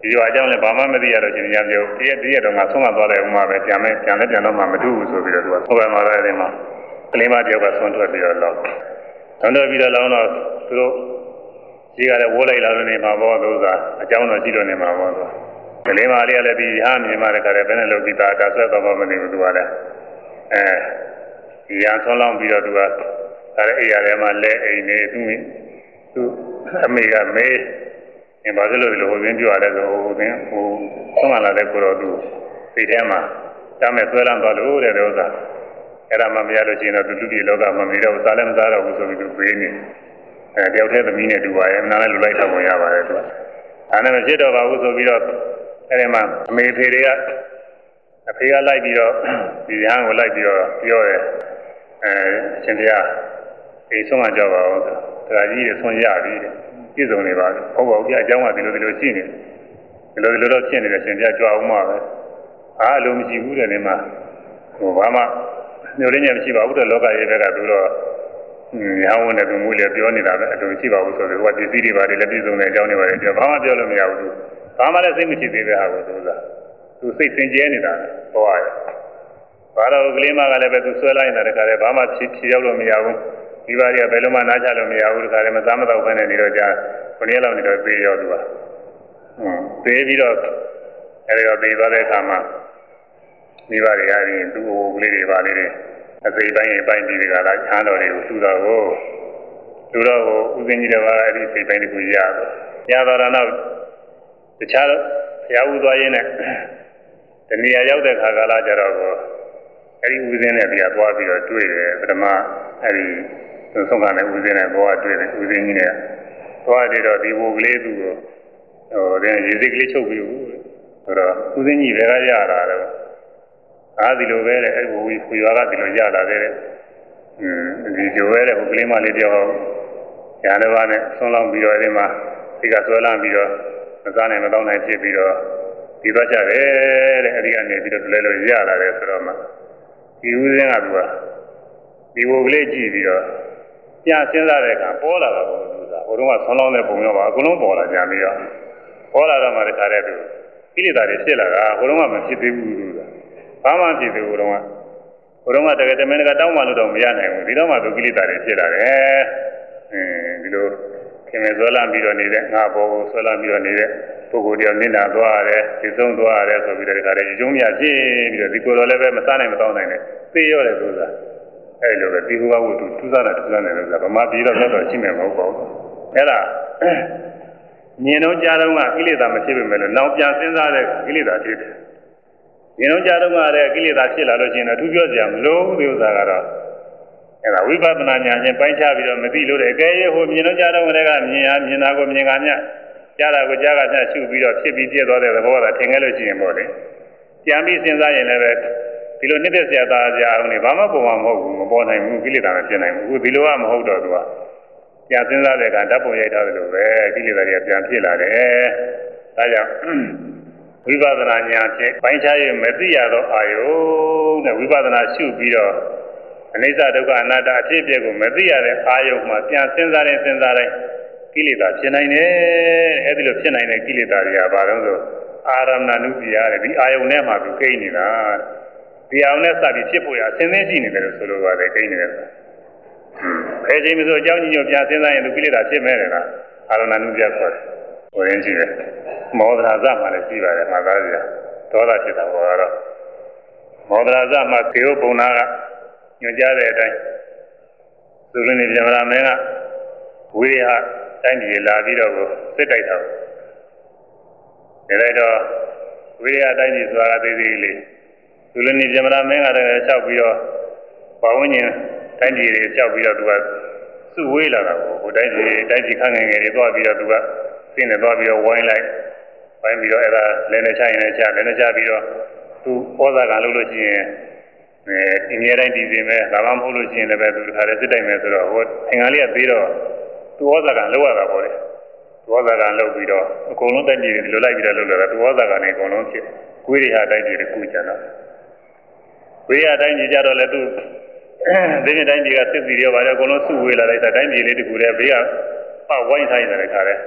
ဒီလိုအကြောင်းလည်းဘာမှမသိရတော့ရှင်ညာပြောဒီရက်ဒီရက်တော့ငါဆုံးမသွားတယ်ဥမာပဲပြန်မယ်ပြန်လဲပြန်တော့မှမထူးဘူးဆိုပြီးတော့သူကဆိုပဲမှာပဲအဲဒီမှာကလေးမတယောက်ကဆွန့်ထွက်ပြီးတော့လောက်ဆွန့်ထွက်ပြီးတော့လောင်းတော့သူတို့ကြီးကလည်းဝိုးလိုက်လာလို့နေမှာပေါ့သူကအကြောင်းတော့ရှိတော့နေမှာပေါ့သူကလေးမလေးကလည်းဒီဟာမြင်မှတဲ့ခါလည်းဘယ်နဲ့လုပ်ပြီးသားဒါဆွဲတော့မှမသိဘူးသူကလည်းအဲဒီရန်ဆွန့်လောင်းပြီးတော့သူကဒါလည်းအိမ်ရတယ်မှာလဲအိမ်နေသူသူအမေကမေးအင်းဘာလို့လဲလို့ဟိုရင်းပြောရတယ်ဆိုဟိုရင်းဟိုဆုံးမလာတဲ့ကိုတော့သူစိတ်ထဲမှာတမ်းမဲ့ဆွဲလန်းသွားလို့တဲ့ဥစ္စာအဲ့ဒါမှမရလို့ရှိရင်တော့သူလူကြီးလောကမှာမနေတော့စားလည်းမစားတော့ဘူးဆိုပြီးသူပေးနေအဲတယောက်တည်းသမီးနဲ့တူပါရဲ့နားလည်းလူလိုက်တော့ဝင်ရပါတယ်သူကအဲ့ဒါနဲ့ဖြစ်တော့ပါဘူးဆိုပြီးတော့အဲ့ဒီမှာအမေဖေတွေကအဖေကလိုက်ပြီးတော့ဒီရဟန်းကိုလိုက်ပြီးတော့ပြောတယ်အဲအရှင်ဘုရားအိမ်ဆုံးမကြောက်ပါဘူးဆိုဒါကြီးရဆွန်ရပြီတဲ့ပြည့်စုံနေပါပြီဟုတ်ပါဘူးပြအကြောင်းကဒီလိုဒီလိုရှိနေဒီလိုဒီလိုတော့ဖြစ်နေတယ်ရှင်ပြကြွအောင်မှာပဲအားအလိုမရှိဘူးတဲ့နေမှာဟိုဘာမှမျိုးရင်းညမရှိပါဘူးတဲ့လောကရဲ့ဘက်ကသူတော့ရဟန်းဝင်တဲ့သူမျိုးလည်းပြောနေတာပဲအလိုမရှိပါဘူးဆိုတော့ဟိုကပစ္စည်းတွေပါတယ်လည်းပြည့်စုံတဲ့အကြောင်းတွေပါတယ်ပြောဘာမှပြောလို့မရဘူးသူဘာမှလည်းစိတ်မရှိသေးပဲဟာကိုသူကသူစိတ်စင်ကြဲနေတာဟောရတယ်ဘာလို့ကလေးမကလည်းပဲသူဆွဲလိုက်နေတာတခါတည်းဘာမှဖြေဖြေရောက်လို့မရဘူးဒီပါရီကဘယ်လိုမှနားချလို့မရဘူးတခါတည်းမသားမတော့ဘဲနဲ့နေတော့ကြာခုနှစ်ရက်လောက်နေတော့ပြေးရောသူကဟွန်းပြေးပြီးတော့အဲဒီတော့ပြေးသွားတဲ့အခါမှာဒီပါရီကရင်သူ့ဟိုကလေးတွေပါလေးတွေအစိပိုင်းအပိုင်းပြီးဒီကလာချမ်းတော်တွေကိုသူ့တော်ကိုသူတော်ကိုဦးစင်းကြီးတွေပါအဲ့ဒီစိပိုင်းတွေကိုရတော့ရတော့တော့တခြားဘုရားဦးသွားရင်းနဲ့တဏှာရောက်တဲ့ခါကာလကျတော့ကိုအဲ့ဒီဦးစင်းနဲ့ပြသွားပြီးတော့တွေ့တယ်ပထမအဲ့ဒီဆုံးကလည်းဦးစင်းနဲ့သွားတွေ့တယ်ဦးစင်းကြီးနဲ့သွားတယ်တော့ဒီဘိုကလေးသူ့ကိုဟိုတဲ့ရေစိတ်ကလေးချုပ်ပြီးဘူးဆိုတော့ဦးစင်းကြီးဘယ်ကရတာလဲအားဒီလိုပဲတဲ့အဲ့ဒီခွေရွာကဒီလိုရလာတဲ့อืมဒီကြိုရဲတဲ့ဟိုကလေးမလေးတယောက်ညာတစ်ပါးနဲ့ဆွန်းလောင်းပြီးတော့အဲ့ဒီမှာဒီကဆွဲလန်းပြီးတော့မစားနိုင်မတော့နိုင်ဖြစ်ပြီးတော့ဒီသွားကြတယ်တဲ့အဲ့ဒီကနေပြီးတော့လဲလို့ရလာတယ်ဆိုတော့မှဒီဦးစင်းကသူကဒီဘိုကလေးကြည့်ပြီးတော့ပြန်စဉ်းစားတဲ့အခါပေါ်လာတာကိုသူကဟိုတုန်းကဆွန်းလောင်းတဲ့ပုံရောပါအကုန်လုံးပေါ်လာကြပြီးတော့ပေါ်လာတော့မှတခါတည်းသူကိလေသာတွေဖြစ်လာတာဟိုတုန်းကမဖြစ်သေးဘူးသူကဘာမှဖြစ်သေးဘူးဟိုတုန်းကဟိုတုန်းကတကယ်တမင်တကတောင်းမှလို့တော့မရနိုင်ဘူးဒီတော့မှသူကိလေသာတွေဖြစ်လာတယ်အင်းဒီလိုခင်မဆွဲလာပြီးတော့နေတဲ့ငါဘောကိုဆွဲလာပြီးတော့နေတဲ့ပုဂ္ဂိုလ်တယောက်နစ်နာသွားရတယ်သိဆုံးသွားရတယ်ဆိုပြီးတော့ဒီခါလေးရုံးမြဖြစ်ပြီးတော့ဒီကိုယ်တော်လည်းပဲမစားနိုင်မတောင်းနိုင်နဲ့သိရောတယ်သူကအဲ့လိုပဲဒီဘုရားဝတ္ထုထူးဆန်းတာထူးဆန်းတယ်လို့ဆိုတာဗမာပြည်တော့လည်းတော့ရှိမယ်မဟုတ်ပါဘူးအဲ့ဒါမြင်တော့ကြားတော့ကကိလေသာမဖြစ်ပေမဲ့လို့နောက်ပြန်စဉ်းစားတဲ့ကိလေသာဖြစ်တယ်မြင်တော့ကြားတော့ကလည်းကိလေသာဖြစ်လာလို့ရှိရင်အထူးပြောစရာမလိုဘူးဒီဥစ္စာကတော့အဲ့ဒါဝိပဿနာဉာဏ်ချင်းပိုင်းခြားပြီးတော့မသိလို့တဲ့အကယ်၍ဟိုမြင်တော့ကြားတော့ကလည်းမြင်ရမြင်တာကိုမြင်ကမြကြားတာကိုကြားကမြရှုပြီးတော့ဖြစ်ပြီးပြည့်သွားတဲ့သဘောကထင်ခဲ့လို့ရှိရင်ပေါ့လေပြန်ပြီးစဉ်းစားရင်လည်းပဲဒီလိုနှစ်သက်စရာသားကြအောင်နေဘာမှပုံမှန်မဟုတ်ဘူးမပေါ်နိုင်ဘူးကိလေသာမဖြစ်နိုင်ဘူးအခုဒီလိုကမဟုတ်တော့သူကပြန်စဉ်းစားတဲ့အခါဓာတ်ပုံရိုက်ထားတယ်လို့ပဲကိလေသာတွေကပြန်ဖြစ်လာတယ်ဒါကြောင့်ဝိပဿနာဉာဏ်ဖြင့်ပိုင်းခြားရမသိရသောအာယုန်နဲ့ဝိပဿနာရှုပြီးတော့အနိစ္စဒုက္ခအနတ္တအဖြစ်အပျက်ကိုမသိရတဲ့အာယုန်မှာပြန်စဉ်းစားရင်စဉ်းစားတိုင်းကိလေသာဖြစ်နိုင်တယ်အဲဒီလိုဖြစ်နိုင်တဲ့ကိလေသာတွေကဘာလို့ဆိုအာရမဏနုပ္ပယတဲ့ဒီအာယုန်ထဲမှာသူကိန်းနေတာဒီအာယုန်နဲ့စပြီးဖြစ်ဖို့ရအစဉ်သင်းရှိနေတယ်လို့ဆိုလိုပါတယ်ကိန်းနေတယ်ဆိုတာဘယ်ချိန်မှဆိုအကြောင်းကြီးညို့ပြန်စဉ်းစားရင်သူကိလေသာဖြစ်မဲ့တယ်လားအာရမဏနုပ္ပယခေါ်တယ်ဟိုရင်းရှိတယ်မောဒရာဇမှာလည်းရှိပါတယ်မှာသားစရာဒေါသဖြစ်တာပေါ်တော့မောဒရာဇမှာသေယပုံနာကညွှန်ကြားတဲ့အတိုင်းသူလည်းနေပြန်လာမင်းကဝိရိယတိုင်းပြည်လာပြီးတော့စစ်တိုက်တာဒါလိုက်တော့ဝိရိယတိုင်းပြည်ဆိုတာသေးသေးလေးသူလည်းနေပြန်လာမင်းကလည်းလျှောက်ပြီးတော့ဘာဝင်းကျင်တိုင်းပြည်တွေလျှောက်ပြီးတော့သူကစုဝေးလာတာကိုဟိုတိုင်းပြည်တိုင်းပြည်ခန့်ငယ်ငယ်တွေသွားပြီးတော့သူကစင်းနဲ့သွားပြီးတော့ဝိုင်းလိုက်ဝိုင်းပြီးတော့အဲ့ဒါလည်းနဲ့ချရင်လည်းချလည်းနဲ့ချပြီးတော့သူဩဇာကလုပ်လို့ရှိရင်အဲဒီနေရာတိုင်းတည်စင်မဲ့ဒါမှမဟုတ်လို့ရှိရင်လည်းပဲသူတခါတည်းစစ်တိုက်မယ်ဆိုတော့ဟိုအင်္ဂါလေးကသေးတော့သူဩဇာကလောက်ရတာပေါ့လေသူဩဇာကလောက်ပြီးတော့အကုန်လုံးတိုက်ပြည်တွေလိုလိုက်ပြီးတော့လုပ်လာတာသူဩဇာကနေအကုန်လုံးဖြစ်ကိုယ်ရိဟာတိုက်ပြည်တွေကူကြတော့ဝိရိယတိုင်းကြီးကြတော့လည်းသူဒီနေ့တိုင်းပြည်ကစစ်စီတွေပါတယ်အကုန်လုံးစုဝေးလာလိုက်တာတိုင်းပြည်လေးတကူတည်းဘေးကပဝိုင်းထိုင်းနေတဲ့ခါလဲ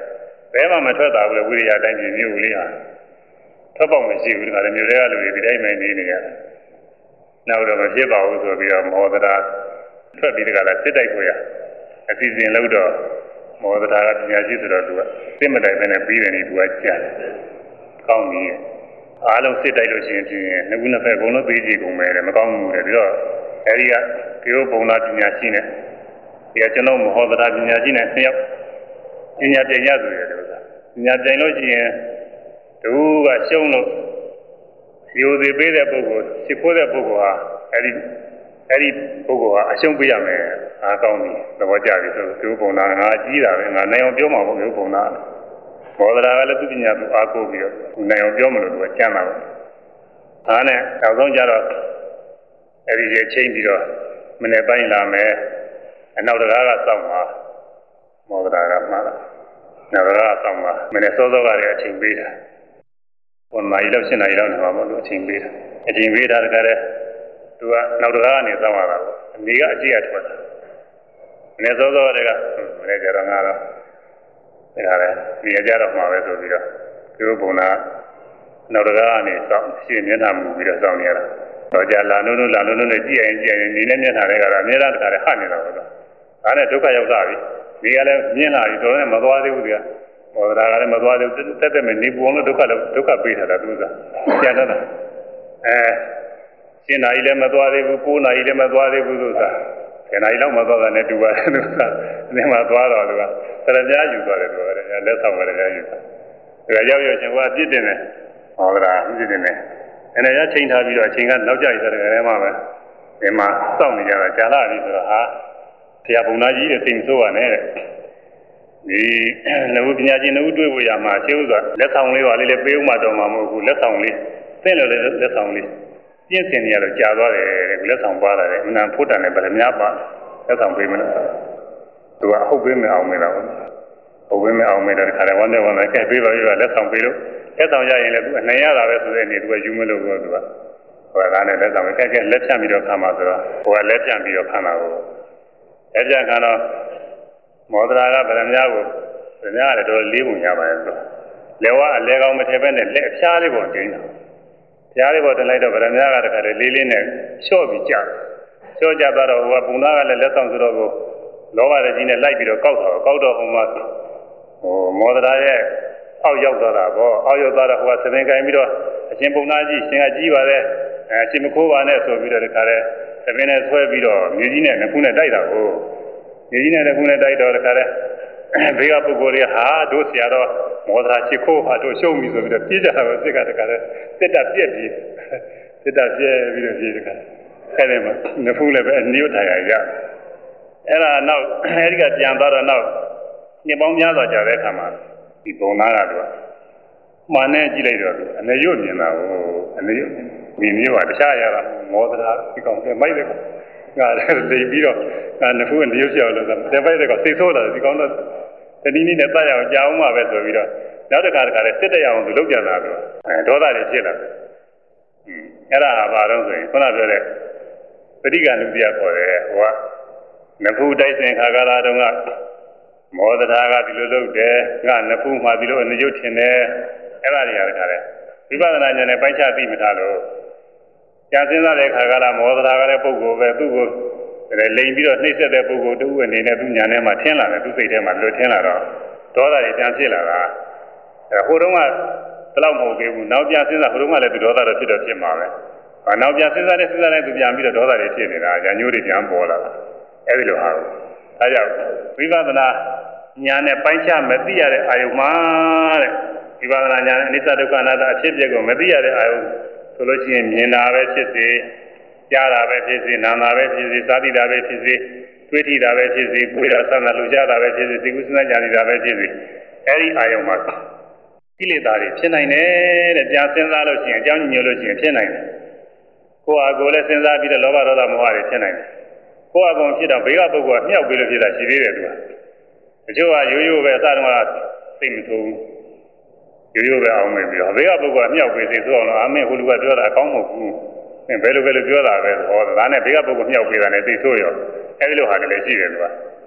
ဘယ်မှမထွက်တာဘူးလေဝိရိယတိုင်းပြည်မျိုးလေးဟာထွက်ပေါက်မရှိဘူးဒီကလည်းမျိုးတွေကလူတွေဒီတိုင်းပဲနေနေရတယ်နောက်တော့မဖြစ်ပါဘူးဆိုပြီးတော့မောဒရာထွက်ပြီးတကလည်းစစ်တိုက်ကိုရအစီအစဉ်လို့တော့မောဒရာကပညာရှိဆိုတော့သူကစစ်မတိုက်ပဲနဲ့ပြီးတယ်နေသူကကြံတယ်ကောင်းပြီအားလုံးစစ်တိုက်လို့ရှိရင်ဖြင့်နှစ်ခုနှစ်ဖက်အကုန်လုံးသိကြည့်ကုန်မယ်တဲ့မကောင်းဘူးလေပြီးတော့အဲဒီကကေယဘုံသားပညာရှိနဲ့ဒီကကျွန်တော်မောဒရာပညာရှိနဲ့နှစ်ယောက်ပညာပြညာဆိုရတယ်လို့ဆိုတာပညာပြလို့ရှိရင်သူကရှုံးလို့ယူသေးပေးတဲ့ပုဂ္ဂိုလ်စစ်ခိုးတဲ့ပုဂ္ဂိုလ်ဟာအဲဒီအဲဒီပုဂ္ဂိုလ်ဟာအရှုံးပေးရမယ်အားကောင်းပြီသဘောကျပြီဆိုသူဘုံသားငါကြီးတာပဲငါနိုင်အောင်ပြောမှာပေါ့သူဘုံသားဘောဒရာကလည်းသူပညာသူအားကိုးပြီးတော့နိုင်အောင်ပြောမလို့သူကကြမ်းတာပေါ့အားနဲ့နောက်ဆုံးကျတော့အဲဒီရေချင်းပြီးတော့မနေ့ပိုင်းလာမယ်အနောက်တကားကစောင့်ပါမောဒရာကမှားတာနောက်တကားကစောင့်ပါမနေ့စောစောကလည်းအချိန်ပေးတာဘုံမာကြီးလောက်ရှင်းနာရီလောက်နေမှာပေါ့လို့အချိန်ပေးတာအချိန်ပေးတာတကယ်သူကနောက်တကားကနေစောင့်ရတာပေါ့အမေကအကြည့်ရထွက်တာမနေ့စောစောကတည်းကမနေ့ကျတော့ငါတော့ဒါလည်းဒီအကြတော့မှာပဲဆိုပြီးတော့သူဘုံနာနောက်တကားကနေစောင့်ရှင်းမျက်နှာမူပြီးတော့စောင့်နေရတာတော့ကြာလာနိုးနိုးလာနိုးနိုးနဲ့ကြည့်ရင်ကြည့်ရင်ဒီနဲ့မျက်နှာတွေကတော့အများအားတခါတည်းဟနေတာပေါ့တော့ဒါနဲ့ဒုက္ခရောက်လာပြီဒီကလည်းမြင်လာပြီတော်တော်နဲ့မသွားသေးဘူးဒီကဘောဒရာကလည်းမသွားသေးဘူးတက်တက်မဲ့နေပုံလို့ဒုက္ခလို့ဒုက္ခပေးထားတာသူကကျန်တော့အဲရှင်းနာကြီးလည်းမသွားသေးဘူးကိုးနာကြီးလည်းမသွားသေးဘူးဆိုတာခဏကြီးလောက်မသွားတာနဲ့တူပါတယ်သူကအင်းမှာသွားတော့သူကတရပြားယူသွားတယ်သူကလက်ဆောင်ပဲလည်းယူသွားဒါရောက်ရောက်ချင်းကအပြစ်တင်တယ်ဟောလားအပြစ်တင်တယ်အနေနဲ့ချိန်ထားပြီးတော့အချိန်ကနောက်ကျပြီဆိုတဲ့အဲမှာပဲဒီမှာစောင့်နေကြတာကြာလာပြီဆိုတော့ဟာတရားဘုံသားကြီးတဲ့စိတ်ဆိုးပါနဲ့တဲ့ဒီလူပညာရှင်တို့တွေ့ဖို့ရမှာရှင်းဥစွာလက်ဆောင်လေးပါလေးလေးပေးဦးမှတော့မှာမဟုတ်ဘူးလက်ဆောင်လေးသိလို့လည်းလက်ဆောင်လေးပြင်းစင်နေရတော့ကြာသွားတယ်လက်ဆောင်ပါလာတယ်အနံဖို့တန်နဲ့ဗရမများပါလက်ဆောင်ပေးမလို့ဆိုသူကဟုတ်ပေးမအောင်မလားဟုတ်ပေးမအောင်မတဲ့ခါတိုင်းဝမ်းနဲ့ဝမ်းနဲ့ကဲပေးပါပေးပါလက်ဆောင်ပေးလို့လက်ဆောင်ရရင်လည်းသူအနိုင်ရတာပဲဆိုတဲ့အနေသူကယူမလို့ကောသူကဟိုကလည်းလက်ဆောင်ပဲကဲကဲလက်ဖြန့်ပြီးတော့ခံပါဆိုတော့ဟိုကလက်ဖြန့်ပြီးတော့ခံတာကိုလက်ဖြန့်ခံတော့မောဒရာကဗရမများကိုဗရမများလည်းတော်လေးပုံရပါတယ်ဆိုလက်ဝါအလဲကောင်းမထည့်ပဲနဲ့လက်အဖျားလေးပုံတင်းတာဖျားလေးပုံတင်လိုက်တော့ဗရမများကတခါတည်းလေးလေးနဲ့လျှော့ပြီးကြာလျှော့ကြသွားတော့ဟိုကပုံသားကလည်းလက်ဆောင်ဆိုတော့ကိုလောဘတဲ့ကြီးနဲ့လိုက်ပြီးတော့ကောက်တော့ကောက်တော့ဟိုမှာဟိုမောဒရာရဲ့အောက်ရောက်သွားတာပေါ့အောက်ရောက်သွားတော့ဟိုကသပင်ကင်ပြီးတော့အရှင်ပုံသားကြီးရှင်ကကြီးပါလေအဲရှင်မခိုးပါနဲ့ဆိုပြီးတော့ဒီခါလဲသပင်နဲ့ဆွဲပြီးတော့မြေကြီးနဲ့နှစ်ခုနဲ့တိုက်တာကိုမြေကြီးနဲ့နှစ်ခုနဲ့တိုက်တော့ဒီခါလဲဘေးကပုဂ္ဂိုလ်တွေဟာတို့ဆရာတော်မောဒရာချစ်ခိုးဟာတို့ရှုံးပြီဆိုပြီးတော့ပြေးကြတာကိုစစ်ကတခါလဲစစ်တပ်ပြက်ပြီးစစ်တပ်ပြက်ပြီးတော့ပြေးတခါအဲ့ဒီမှာနှစ်ခုလည်းပဲအနည်းထိုင်ရရအဲ့ဒါနောက်အဲ့ဒီကပြန်သွားတော့နောက်နှစ်ပေါင်းများစွာကြာတဲ့အခါမှာဒီဘုံသားကတော့မှန်နဲ့ကြည့်လိုက်တော့အနေရွတ်မြင်တာကိုအနေရွတ်ဒီမျိုးကတခြားရတာမောဒရာဒီကောင်ကမိုက်တယ်ငါလည်းလိပြီးတော့ငါနှစ်ခုအနေရွတ်ပြောလို့ဆိုတဲ့ပိုက်တဲ့ကောင်စိတ်ဆိုးလာတယ်ဒီကောင်တော့တတိနည်းနဲ့တတ်ရအောင်ကြားအောင်မှပဲဆိုပြီးတော့နောက်တစ်ခါတစ်ခါလည်းစစ်တဲ့အောင်သူလုပ်ကြတာတော့အဲဒေါသတွေဖြစ်လာတယ်အဲ့ဒါဘာတော့ဆိုရင်ခုနပြောတဲ့ပရိက္ခဏုပြခေါ်တယ်ဟိုကနှစ်ခုတိုက်စင်ခါကာလတုန်းကမောဒရာကဒီလိုလုပ်တယ်ငါနှစ်ခုမှဒီလိုအနေရုပ်ထင်တယ်အဲ့ဒါတွေကတခါလဲဝိပဿနာဉာဏ်နဲ့ပိုင်းခြားသိမထားလို့ကြာစဉ်းစားတဲ့ခါကလာမောဒရာကလည်းပုဂ္ဂိုလ်ပဲသူ့ကိုလိန်ပြီးတော့နှိမ့်ဆက်တဲ့ပုဂ္ဂိုလ်တူအနေနဲ့သူဉာဏ်ထဲမှာထင်းလာတယ်သူစိတ်ထဲမှာလွတ်ထင်းလာတော့ဒေါသတွေပြန်ဖြစ်လာတာအဲဟိုတုန်းကဘယ်တော့မဟုတ်သေးဘူးနောက်ပြန်စဉ်းစားဟိုတုန်းကလည်းသူဒေါသတော့ဖြစ်တော့ဖြစ်မှာပဲအဲနောက်ပြန်စဉ်းစားတဲ့စဉ်းစားတဲ့သူပြန်ပြီးတော့ဒေါသတွေဖြစ်နေတာညာညိုးတွေပြန်ပေါ်လာတာအဲဒီလိုဟာအဲကြောင့်ဝိပဿနာဉာဏ်နဲ့ပိုင်းခြားမသိရတဲ့အာယုမှာတဲ့ဝိပဿနာဉာဏ်အနိစ္စဒုက္ခအနတ္တအဖြစ်အပျက်ကိုမသိရတဲ့အာယုဆိုလို့ရှိရင်မြင်တာပဲဖြစ်စေကြားတာပဲဖြစ်စေနားတာပဲဖြစ်စေစားသိတာပဲဖြစ်စေတွေးထိတာပဲဖြစ်စေကိုယ်တာဆန္ဒလူကြတာပဲဖြစ်စေသိကုသနာကြံနေတာပဲဖြစ်စေအဲဒီအာယုမှာကိလေသာတွေဖြစ်နိုင်တယ်တဲ့ပြန်စဉ်းစားလို့ရှိရင်အကြောင်းညွှန်လို့ရှိရင်ဖြစ်နိုင်တယ်ကိုယ်ဟာကိုယ်လည်းစဉ်းစားပြီးတော့လောဘဒေါသမောဟတွေဖြစ်နိုင်တယ်ကိုယ်အကောင်ဖြစ်တော့ဘေးကပုဂ္ဂိုလ်ကမြောက်ပြီးလို့ဖြစ်တာရှိသေးတယ်သူကတချို့ကရိုးရိုးပဲအစတုန်းကသိမဆိုးရိုးရိုးပဲအောင်မယ်ပြီးတော့ဘေးကပုဂ္ဂိုလ်ကမြောက်ပြီးသိဆိုးအောင်လို့အမင်းဟိုလူကပြောတာအကောင်းမဟုတ်ဘူးဘယ်လိုပဲလို့ပြောတာပဲဟောဒါနဲ့ဘေးကပုဂ္ဂိုလ်မြောက်ပြီးတာနဲ့သိဆိုးရောအဲဒီလိုဟာတွေလည်းရှိတယ်သူက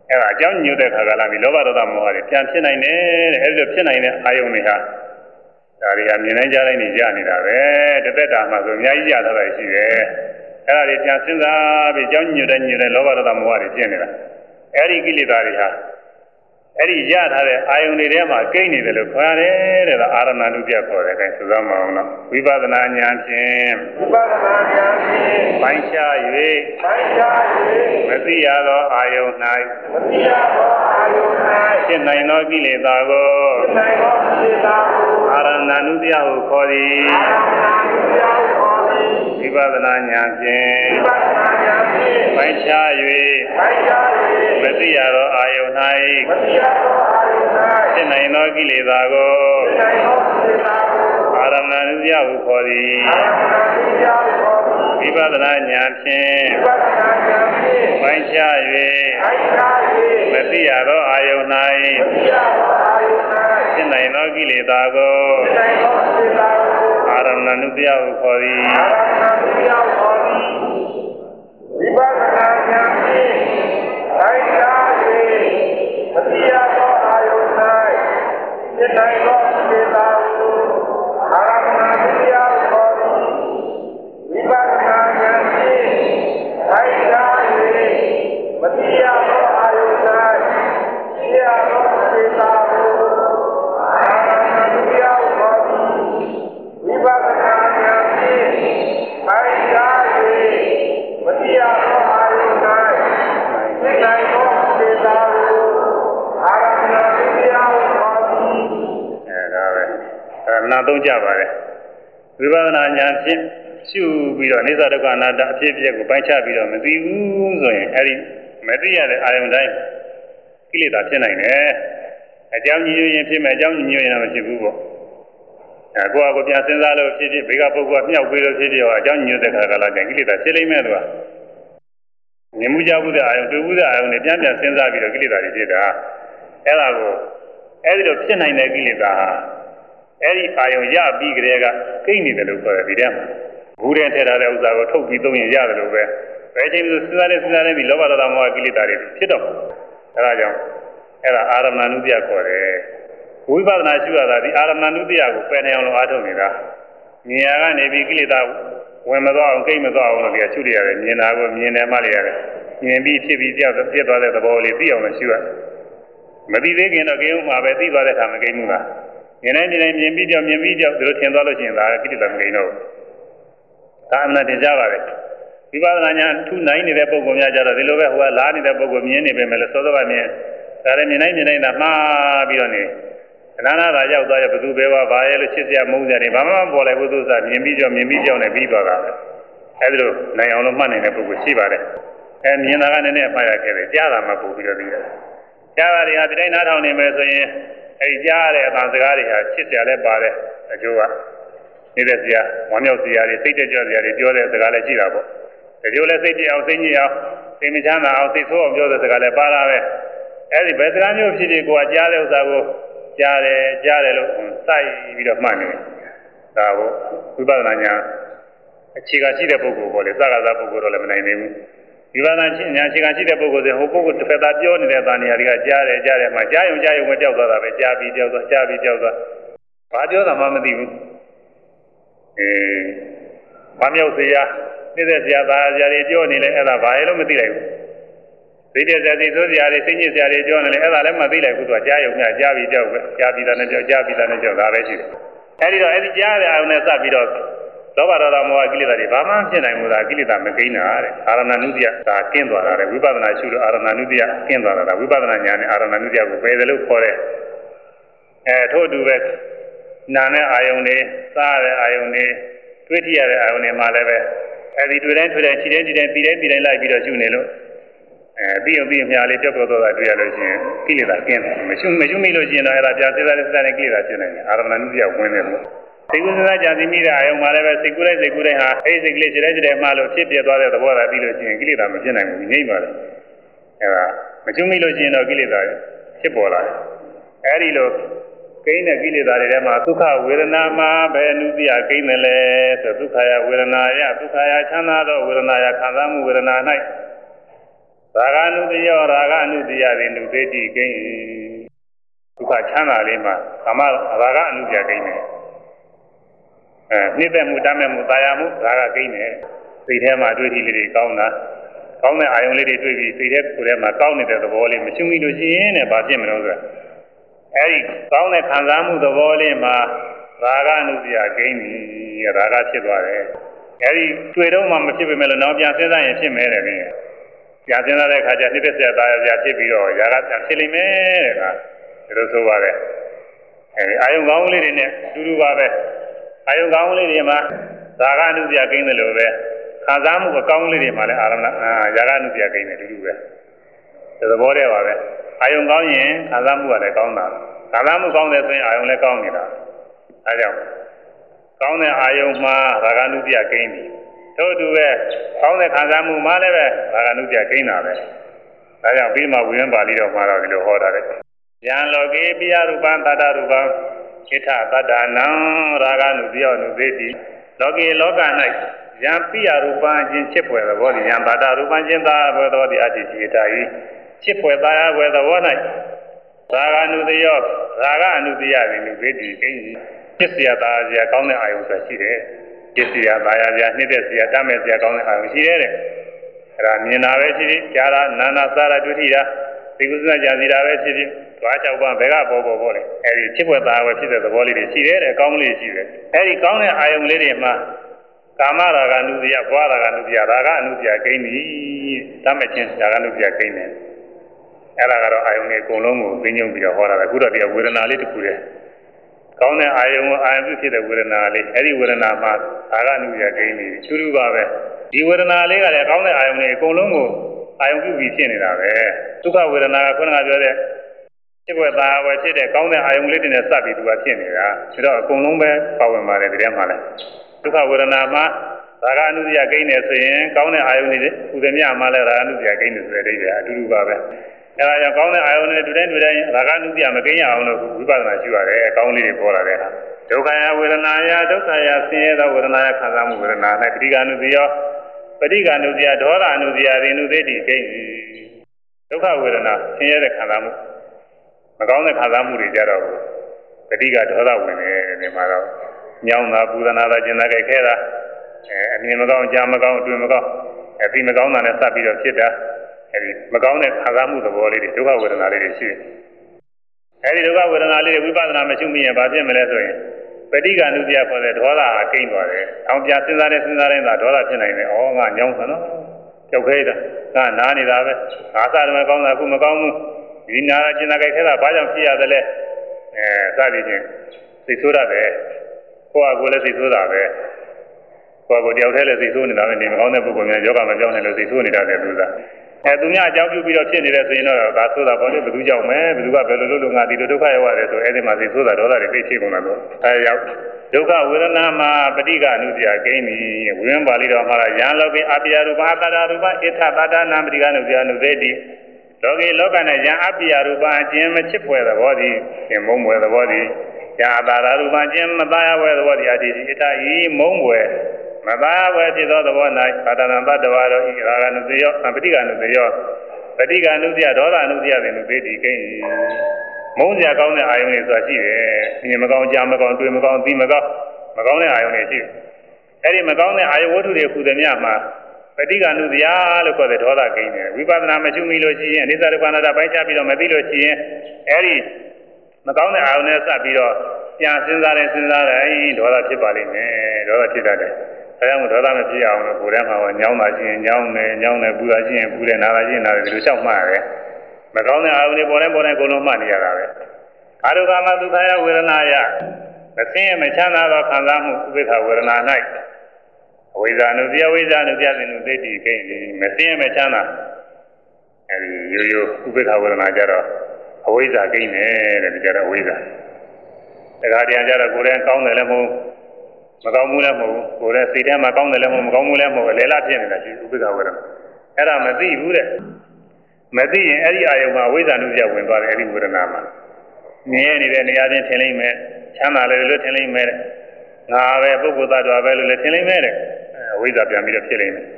အဲ့ဒါအကြောင်းညွှန်တဲ့ခါကလာပြီးလောဘဒေါသမောဟတွေပြန်ဖြစ်နိုင်တယ်တဲ့အဲ့ဒီလိုဖြစ်နိုင်တဲ့အာယုန်တွေဟာဒါတွေကမြင်နိုင်ကြတိုင်းနေရနေတာပဲတစ်သက်တာမှဆိုအများကြီးရထားတာရှိတယ်အဲ့ဒါတွေပြန်စဉ်းစားပြီးအကြောင်းညွှန်တဲ့ညွှန်တဲ့လောဘဒေါသမောဟတွေဖြစ်နေတာအဲ့ဒီကိလေသာတွေဟာအဲ့ဒီရထားတဲ့အာယုန်တွေထဲမှာကိန်းနေတယ်လို့ခေါ်ရတယ်တဲ့ဒါအာရဏနုပြခေါ်တယ်အဲဒါဆိုမအောင်တော့ဝိပဿနာဉာဏ်ဖြင့်ဝိပဿနာဉာဏ်ဖြင့်ပိုင်းခြား၍ပိုင်းခြား၍မသိရသောအာယုန်၌မသိရသောအာယုန်၌ဖြစ်နိုင်သောကိလေသာကိုဖြစ်နိုင်သောကိလေသာကိုအာရဏနုပြဟုခေါ်သည်အာရဏနုပြဟုခေါ်သည်ဝိပဿနာဉာဏ်ဖြင့်ဝိပဿနာဉာဏ်ဖြင့်ပိုင်းခြား၍ပိုင်းခြား၍မသိရသောအာယုန်၌မသိရသောအာယုန်၌ဖြစ်နိုင်သောကိလေသာကိုဖြစ်နိုင်သောကိလေသာကိုအာရဏနုပြဟုခေါ်သည်အာရဏနုပြဟုခေါ်သည်ဝိပဿနာဉာဏ်ဖြင့်ဝိပဿနာဉာဏ်ဖြင့်ပိုင်းခြား၍ပိုင်းခြား၍မသိရသောအာယုန်၌မသိရသောအာယုန်၌ဖြစ်နိုင်သောကိလေသာကိုဖြစ်နိုင်သောကိလေသာကိုအာရဏနုပြဟုခေါ်သည်အာရဏနုပြဟုခေါ်သည်ဝိပဿနာဉာဏ်ဖြင့်ပိုင်းခြား၍မသိရသောအာယုန်၌ဖြစ်နိုင်သောကိလေသာကိုအာရဏနုပြဟုခေါ်သည်ဝိပဿနာဉာဏ်ဖြင့်ပိုင်းခြား၍မသိရသောအာယုန်၌ဖြစ်ရသောကိလေသာကိုအာရဏနုပြဟုခေါ်သည်ဝိပဿနာဉာဏ်ဖြင့်ပိုင်းခြား၍မသိရသောအာယုန်၌ဖြစ်နိုင်သောကိလေသာကိုအာရဏနုပြဟုခေါ်သည်အဲဒါပဲအဲနာသုံးကြပါလေဝိပဿနာဉာဏ်ဖြင့်ရှုပြီးတော့အိစ္ဆဒုက္ခအနတ္တအဖြစ်အပျက်ကိုပိုင်းခြားပြီးတော့မသိဘူးဆိုရင်အဲဒီမသိရတဲ့အာယုန်တိုင်းကိလေသာဖြစ်နိုင်တယ်အကြောင်းညွှန်ရင်ဖြစ်မယ်အကြောင်းညွှန်ရင်တော့မဖြစ်ဘူးပေါ့အဲကိုယ့်အကိုပြန်စဉ်းစားလို့ဖြစ်ဖြစ်ဘေကပုဂ္ဂိုလ်ကမြောက်ပြီးလို့ဖြစ်ဖြစ်အကြောင်းညွှန်တဲ့ခါကလာတဲ့ကိလေသာဖြစ်လိမ့်မယ်သူကမြင်မှုကြဘူးတဲ့အာယုန်တွေ့ဘူးတဲ့အာယုန်နဲ့ပြန်ပြန်စဉ်းစားပြီးတော့ကိလေသာတွေဖြစ်တာအဲ့ဒါကိုအဲ့ဒီလိုဖြစ်နိုင်တဲ့ကိလေသာဟာအဲ့ဒီအာယုန်ရပြီးကြတဲ့ကကိန်းနေတယ်လို့ခေါ်တယ်ဒီထဲမှာဘူးတဲ့ထည့်ထားတဲ့ဥစ္စာကိုထုတ်ပြီးသုံးရင်ရတယ်လို့ပဲဘယ်ချိန်မှစဉ်းစားနေစဉ်းစားနေပြီးလောဘဒေါသမောဟကိလေသာတွေဖြစ်တော့အဲဒါကြောင့်အဲ့ဒါအာရမဏနုပြခေါ်တယ်ဝိပဿနာရှုရတာဒီအာရမဏနုပြကိုပယ်နေအောင်လို့အားထုတ်နေတာမြင်ရကနေပြီးကိလေသာဝင်မသွားအောင်ကိမ့်မသွားအောင်လို့ဒီကရှုရရတယ်မြင်တာကိုမြင်တယ်မှလည်းရတယ်မြင်ပြီးဖြစ်ပြီးပြောက်ပြတ်သွားတဲ့သဘောလေးသိအောင်လို့ရှုရမသိသေးခင်တော့ကိန်းမှာပဲသိသွားတဲ့အခါမကိန်းဘူးလားမြင်တိုင်းမြင်တိုင်းမြင်ပြီးပြောက်မြင်ပြီးပြောက်ဒီလိုထင်သွားလို့ရှိရင်ဒါကိလေသာမကိန်းတော့ဒါအမှန်တင်ကြပါပဲဝိပဿနာဉာဏ်ထူနိုင်နေတဲ့ပုဂ္ဂိုလ်များကြတော့ဒီလိုပဲဟိုကလားနေတဲ့ပုဂ္ဂိုလ်မြင်နေပေမဲ့လည်းစောစောကမြင်ဒါလည်းမြင်တိုင်းမြင်တိုင်းသာမှားပြီးတော့နေအနာနာသာရောက်သွားရဘယ်သူပဲပါဘာရဲ့လို့ချစ်စရာမုန်းစရာတွေဘာမှမပေါ်လိုက်ဘူးသူစားမြင်ပြီးကြောက်မြင်ပြီးကြောက်နေပြီးသွားတာပဲအဲဒီလိုနိုင်အောင်လို့မှတ်နေတဲ့ပုဂ္ဂိုလ်ရှိပါတယ်အဲမြင်တာကနည်းနည်းမှားရခဲ့တယ်ကြားတာမှပို့ပြီးတော့ပြီးတယ်ကြားတာတွေဟာဒီတိုင်းနားထောင်နေမယ်ဆိုရင်အဲဒီကြားရတဲ့အတန်စကားတွေဟာချစ်စရာလည်းပါတယ်အကျိုးကနေတဲ့စရာဝမ်းမြောက်စရာတွေစိတ်တကြွစရာတွေပြောတဲ့စကားလည်းရှိတာပေါ့ဒီလိုလဲစိတ်ပြအောင်စိတ်ညစ်အောင်စိတ်မချမ်းသာအောင်စိတ်ဆိုးအောင်ပြောတဲ့စကားလည်းပါတာပဲအဲဒီဘယ်စကားမျိုးဖြစ်ဖြစ်ကိုယ်ကကြားတဲ့ဥစ္စာကိုကြားတယ်ကြားတယ်လို့စိုက်ပြီးတော့မှတ်နေဒါကိုဝိပဿနာဉာဏ်အခြေခံရှိတဲ့ပုဂ္ဂိုလ်ပေါ့လေစကားသားပုဂ္ဂိုလ်တော့လည်းမနိုင်နိုင်ဘူးဝိပဿနာဉာဏ်အခြေခံရှိတဲ့ပုဂ္ဂိုလ်ဆိုဟိုပုဂ္ဂိုလ်တစ်ဖက်သားပြောနေတဲ့သာနေရာတွေကကြားတယ်ကြားတယ်မှကြားရုံကြားရုံပဲကြောက်သွားတာပဲကြားပြီးကြောက်သွားကြားပြီးကြောက်သွားဘာပြောတာမှမသိဘူးအဲဘာမြောက်စရာနေတဲ့စရာသားစရာတွေပြောနေလဲအဲ့ဒါဘာလဲလို့မသိလိုက်ဘူးသိတဲ့စရာတွေဆိုစရာတွေစိတ်ညစ်စရာတွေပြောနေလဲအဲ့ဒါလည်းမသိလိုက်ဘူးသူကကြားရုံနဲ့ကြားပြီးကြောက်ပဲကြားပြီးသားနဲ့ကြောက်ကြားပြီးသားနဲ့ကြောက်ဒါပဲရှိတယ်အဲ့ဒီတော့အဲ့ဒီကြားတဲ့အာရုံနဲ့စပြီးတော့လောဘဒေါသမောဟကိလေသာတွေဘာမှဖြစ်နိုင်ဘူးလားကိလေသာမကိန်းတာတဲ့အာရဏနုတ္တိယဒါကင်းသွားတာတဲ့ဝိပဿနာရှုလို့အာရဏနုတ္တိယကင်းသွားတာဝိပဿနာဉာဏ်နဲ့အာရဏနုတ္တိယကိုပယ်တယ်လို့ခေါ်တယ်အဲထို့အတူပဲနာနဲ့အာယုန်တွေစားတဲ့အာယုန်တွေတွေ့ထရတဲ့အာယုန်တွေမှာလည်းပဲအဲဒီတွေ့တိုင်းတွေ့တိုင်းခြေတိုင်းခြေတိုင်းပြီးတိုင်းပြီးတိုင်းလိုက်ပြီးတော့ရှုနေလို့အဲပြီးအောင်ပြီးအများလေးပြောက်ပြောက်သွားတာတွေ့ရလို့ရှိရင်ကိလေသာကင်းတယ်မရှုမရှုမိလို့ရှိရင်တော့အဲ့ဒါပြစေတဲ့စတဲ့ကိလေသာဖြစ်နေတယ်အာရဏနုတ္တိယဝင်တယ်လို့စိတ်ကူးစဉ်းစားကြံစည်မိတဲ့အာယုံမှာလည်းပဲစိတ်ကူးတိုင်းစိတ်ကူးတိုင်းဟာအဲဒီစိတ်ကလေးခြေတိုင်းခြေတိုင်းမှလို့ဖြစ်ပြသွားတဲ့သဘောသာပြီးလို့ရှိရင်ကိလေသာမဖြစ်နိုင်ဘူးငြိမ့်ပါတယ်အဲဒါမကျွမိလို့ရှိရင်တော့ကိလေသာဖြစ်ပေါ်လာတယ်အဲဒီလိုကိန်းတဲ့ကိလေသာတွေထဲမှာဒုက္ခဝေဒနာမှာဘယ်အနုတ္တိယကိန်းတယ်လဲဆိုဒုက္ခယဝေဒနာယဒုက္ခယချမ်းသာသောဝေဒနာယခံစားမှုဝေဒနာ၌သရာဂ ानु တယောရာဂ ानु တရားတွေလူသိတိကိန်းဒုက္ခချမ်းသာလေးမှာကာမရာဂ ानु တရားကိန်းတယ်အဲနှိမ့်သက်မှုတတ်မဲ့မှုတာယာမှုရာဂကိန်းတယ်စိတ်ထဲမှာတွေ့ထိလေးတွေကောင်းတာကောင်းတဲ့အာယုံလေးတွေတွေ့ပြီးစိတ်ထဲကိုယ်ထဲမှာကောင်းနေတဲ့သဘောလေးမရှိမိလို့ရှိရင်တဲ့ဘာဖြစ်မလို့ဆိုအဲဒီကောင်းတဲ့ခံစားမှုသဘောလေးမှာရာဂ ानु တရားကိန်းပြီရာဂဖြစ်သွားတယ်အဲဒီတွေ့တော့မှမဖြစ်ပေမဲ့လို့နောက်ပြန်စဉ်းစားရင်ဖြစ်မယ်တဲ့ခင်ပြန်စဉ်းစားတဲ့အခါကျနှိမ့်သက်စရာတာယာစရာဖြစ်ပြီးတော့ရာဂပြန်ဖြစ်လိမ့်မယ်တဲ့ကဒါလိုဆိုပါတယ်အဲဒီအာယုံကောင်းလေးတွေနဲ့အတူတူပါပဲအာယုံကောင်းလေးတွေမှာရာဂ ानु တရားကိန်းတယ်လို့ပဲခံစားမှုအကောင်းလေးတွေမှာလည်းအာရမဏရာဂ ानु တရားကိန်းတယ်အတူတူပဲဒီသဘောတည်းပါပဲအာယုံကောင်းရင်ခံစားမှုကလည်းကောင်းတာခံစားမှုကောင်းတယ်ဆိုရင်အာယုံလည်းကောင်းနေတာအဲကြောင့်ကောင်းတဲ့အာယုံမှာရာဂ ानु တရားကိန်းပြီတို့တူပဲကောင်းတဲ့ခံစားမှုမှလည်းပဲရာဂ ानु တရားကိန်းတာပဲဒါကြောင့်ပြီးမှဝိဉ္ဇပါဠိတော်မှာတော့ဒီလိုဟောတာလေယံလောကေပိယရူပံတတ္တရူပံဣထတတ္တနံရာဂ ानु တရား ानु သေတိလောကေလောက၌ယံပိယရူပံခြင်းချစ်ပွယ်သဘောသည်ယံတတ္တရူပံခြင်းသာဘွယ်သဘောသည်အတ္တိจิตာဤချစ်ပွယ်သာယာဘွယ်သဘော၌ရာဂ ानु တရားရာဂ ानु တရား ानु သေတိကိန်းပစ္စယသာယာကောင်းတဲ့အာယုံဆိုရှိတယ်ပစ္စယသာယာပြနှိမ့်တဲ့စရာတတ်မဲ့စရာကောင်းတဲ့အာယုံရှိတယ်တဲ့အဲ့ဒါမြင်တာပဲရှိဖြစ်ကြားတာနာနာစားတာတွေ့ထိတာသိကုသနာကြာစီတာပဲဖြစ်ဖြစ်သွား၆ပါးဘယ်ကပေါ်ပေါ်ပေါ်လဲအဲ့ဒီဖြစ်ပွက်သားပဲဖြစ်တဲ့သဘောလေးတွေရှိတယ်တဲ့အကောင်းလေးရှိတယ်အဲ့ဒီကောင်းတဲ့အာယုံလေးတွေမှာကာမရာဂ ानु တရားဘဝရာဂ ानु တရားရာဂ ानु တရားကိန်းပြီတတ်မဲ့ခြင်းရာဂ ानु တရားကိန်းတယ်အဲ့ဒါကတော့အာယုံတွေအကုန်လုံးကိုသိညွှန်ပြီးတော့ဟောတာပဲအခုတော့ဒီဝေဒနာလေးတစ်ခုတည်းကောင်းတဲ့အာယုံအာယုံဖြစ်တဲ့ဝေဒနာလေးအဲ့ဒီဝေဒနာမှာရာဂ ानु တရားကိန်းပြီတူတူပါပဲဒီဝေဒနာလေးကလည်းကောင်းတဲ့အာယုံတွေအကုန်လုံးကိုအာယုံပြုပြီးဖြစ်နေတာပဲဒုက္ခဝေဒနာကခုနကပြောတဲ့ဖြစ်ွက်သားဝယ်ဖြစ်တဲ့ကောင်းတဲ့အာယုံလေးတွေနဲ့စပ်ပြီးသူကဖြစ်နေတာဒါတော့အကုန်လုံးပဲပါဝင်ပါတယ်ဒီထဲမှာလဲဒုက္ခဝေဒနာမှာရာဂ ानु တရားကိန်းတယ်ဆိုရင်ကောင်းတဲ့အာယုံတွေဥဒမြမှာလဲရာဂ ानु တရားကိန်းတယ်ဆိုတဲ့အဓိပ္ပာယ်အတူတူပါပဲအဲဒါကြောင့်ကောင်းတဲ့အာယုံတွေတူတိုင်းတူတိုင်းရာဂ ानु တရားမကိန်းရအောင်လို့ဝိပဿနာရှိရတယ်အကောင်းလေးတွေပေါ်လာတဲ့ဟာဒုက္ခယဝေဒနာယဒုက္ခယဆင်းရဲသောဝေဒနာယခံစားမှုဝေဒနာ၌ပဋိက္ခ ानु တရားပဋိက္ခ ानु တရားဒေါသ ानु တရားရင် ानु သေတိကိန်းဒုက္ခဝေဒနာဆင်းရဲတဲ့ခံစားမှုမကောင်းတဲ့ခံစားမှုတွေကြတော့ပဋိက္ခဒေါသဝင်နေတယ်မှာတော့ညောင်းတာပူဇနာတာကျင်တာကြိုက်ခဲတာအဲအမြင်မကောင်းကြားမကောင်းအတွင်မကောင်းအပြီးမကောင်းတာနဲ့စပ်ပြီးတော့ဖြစ်တာအဲဒီမကောင်းတဲ့ခံစားမှုသဘောလေးတွေဒုက္ခဝေဒနာလေးတွေရှိတယ်အဲဒီဒုက္ခဝေဒနာလေးတွေဝိပဿနာမရှိမိရင်ဘာဖြစ်မလဲဆိုရင်ပဋိက္ခ ानु တရားခေါ်တဲ့ဒေါသဟာကိန်းသွားတယ်။အောင်ပြစဉ်းစားနေစဉ်းစားနေတာဒေါသဖြစ်နိုင်တယ်။ဩငါညောင်းတာနော်။ကြောက်ခဲတာငါနားနေတာပဲ။ငါစားတယ်မကောင်းတာအခုမကောင်းဘူး။ဒီနာကျင်နာကြိုက်ခဲတာဘာကြောင့်ဖြစ်ရသလဲ။အဲစသည်ဖြင့်စိတ်ဆိုးရတယ်။ကိုယ့်အကိုလည်းစိတ်ဆိုးတာပဲ။ကိုယ့်အကိုတယောက်တည်းလည်းစိတ်ဆိုးနေတာပဲဒီမကောင်းတဲ့ပုဂ္ဂိုလ်များယောဂမပြောင်းနိုင်လို့စိတ်ဆိုးနေတာတယ်သူက။အဲသူများအကြောင်းပြုပြီးတော့ဖြစ်နေတယ်ဆိုရင်တော့ဒါဆိုတာပေါ့လေဘယ်သူကြောင့်မဲဘယ်သူကဘယ်လိုလုပ်လို့ငါဒီလိုဒုက္ခရောက်ရတယ်ဆိုအဲဒီမှာစိတ်ဆိုးတာဒေါသတွေသိဖြစ်ကုန်တာလို့အဲရောက်ဒုက္ခဝေဒနာမှာပဋိက္ခ ानु တရားကိန်းပြီဝိဉ္ဇပါဠိတော်မှာယံလောကေအပိယရူပအတ္တရူပဣထတတ္တနာပဋိက္ခ ानु တရား ानु သေတိလောကေလောကနဲ့ယံအပိယရူပအကျဉ်မချစ်ဖွယ်သဘောသည်သင်မုံွယ်သဘောသည်ယံအတ္တရူပအကျဉ်မသားရဖွယ်သဘောသည်အတ္တိဣထဤမုံွယ်မသားဝယ်ဖြစ်သောသဘော၌ပါဒနာတ္တဝါတော်ဤရာဂ ानु သေယောပဋိက္ခ ानु သေယောပဋိက္ခ ानु တရားဒေါသ ानु တရားတွေသေတိကိန်းမုန်းစရာကောင်းတဲ့အာယုန်တွေဆိုတာရှိတယ်။မြင်မကောင်းကြားမကောင်းတွေ့မကောင်းသိမကောင်းမကောင်းတဲ့အာယုန်တွေရှိတယ်။အဲဒီမကောင်းတဲ့အာယုဝတ္ထုတွေခုသမျှမှာပဋိက္ခ ानु တရားလို့ခေါ်တဲ့ဒေါသကိန်းတယ်။ဝိပဿနာမရှိမိလို့ရှိရင်အနိစ္စဒုက္ခအနတ္တပိုင်းခြားပြီးတော့မသိလို့ရှိရင်အဲဒီမကောင်းတဲ့အာယုန်နဲ့စပ်ပြီးတော့ပြန်စဉ်းစားတယ်စဉ်းစားတယ်ဒေါသဖြစ်ပါလိမ့်မယ်။ဒေါသဖြစ်တတ်တယ်။အဲကြောင့်ဒေါသမဖြစ်အောင်လို့ကိုယ်ထဲမှာညောင်းတာရှိရင်ညောင်းတယ်ညောင်းတယ်ပူတာရှိရင်ပူတယ်နာတာရှိရင်နာတယ်ဒီလိုလျှောက်မှရတယ်မကောင်းတဲ့အာရုံတွေပေါ်တိုင်းပေါ်တိုင်းကိုယ်လုံးမှတ်နေရတာပဲအာရုံကမှဒုက္ခယဝေဒနာယမသိရင်မချမ်းသာသောခံစားမှုဥပိ္ပခဝေဒနာ၌အဝိဇ္ဇာနုတရားဝိဇ္ဇာနုပြစဉ်နုသိတိခိမ့်မသိရင်မချမ်းသာအဲဒီရိုးရိုးဥပိ္ပခဝေဒနာကြတော့အဝိဇ္ဇာကိမ့်တယ်တဲ့ဒီကြတော့အဝိဇ္ဇာဒါကြတရားကြတော့ကိုယ်လည်းကောင်းတယ်လည်းမဟုတ်မကောင်းမှုလည်းမဟုတ်ဘူးကိုယ်လည်းစိတ်ထဲမှာကောင်းတယ်လည်းမဟုတ်မကောင်းမှုလည်းမဟုတ်အလေလားဖြစ်နေတာရှိဥပိ္ပခဝေဒနာအဲ့ဒါမသိဘူးတဲ့မသိရင်အဲ့ဒီအာယုံမှာဝိဇ္ဇာနုပြဝင်သွားတယ်အဲ့ဒီဝေဒနာမှာမြင်နေတဲ့နေရာချင်းထင်လိမ့်မယ်ချမ်းသာတယ်လို့ထင်လိမ့်မယ်ငါပဲပုဂ္ဂိုလ်သားတော်ပဲလို့လည်းထင်လိမ့်မယ်တဲ့အဝိဇ္ဇာပြန်ပြီးတော့ဖြစ်လိမ့်မယ်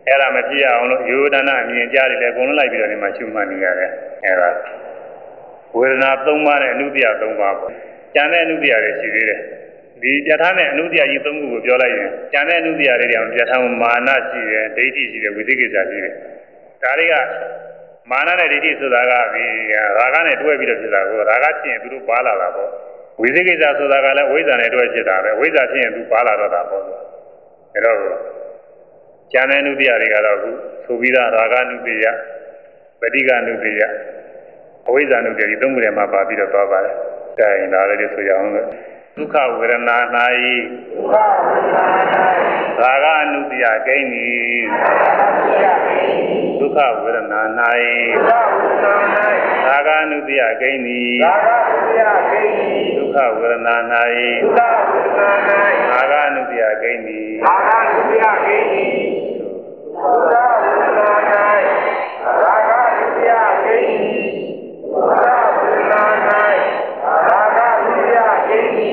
အဲ့ဒါမဖြစ်အောင်လို့ယောဒနာအမြင်ကြားတယ်လေအကုန်လုံးလိုက်ပြီးတော့ဒီမှာရှုမှတ်နေရတယ်အဲ့ဒါဝေဒနာသုံးပါးနဲ့အနုတ္တိယသုံးပါးပေါ့ကျန်တဲ့အနုတ္တိယတွေရှိသေးတယ်ဒီပြဋ္ဌာန်းတဲ့အနုတ္တိယကြီးသုံးခုကိုပြောလိုက်ရင်ကျန်တဲ့အနုတ္တိယတွေတောင်ပြဋ္ဌာန်းမာနရှိတယ်ဒိဋ္ဌိရှိတယ်ဝိသိကိစ္စရှိတယ်ဒါတွေကမာနနဲ့ဒိဋ္ဌိဆိုတာကဒီရာဂနဲ့တွဲပြီးတော့ဖြစ်တာကိုရာဂဖြစ်ရင်သူတို့ပါလာတာပေါ့ဝိသိကိစ္စဆိုတာကလည်းဝိဇ္ဇာနဲ့တွဲဖြစ်တာပဲဝိဇ္ဇာဖြစ်ရင်သူပါလာတော့တာပေါ့အဲ့တော့ကျန်တဲ့အနုတ္တိယတွေကတော့အခုဆိုပြီးသားရာဂအနုတ္တိယပဋိက္ခအနုတ္တိယအဝိဇ္ဇာအနုတ္တိယဒီသုံးခုထဲမှာပါပြီးတော့သွားပါတယ်ဒါရင်ဒါလည်းဆိုရအောင်လို့ဒုက္ခဝေဒနာ၌ရာဂအနုတ္တိယကိန်းဤဒုက္ခဝေဒနာ၌ရာဂအနုတ္တိယကိန်းဤဒုက္ခဝေဒနာ၌ရာဂအနုတ္တိယကိန်းဤရာဂအနုတ္တိယကိန်းဤဒုက္ခဝေဒနာ၌ရာဂအနုတ္တိယကိန်းဤဒုက္ခဝေဒနာ၌ရာဂအနုတ္တိယကိန်းဤ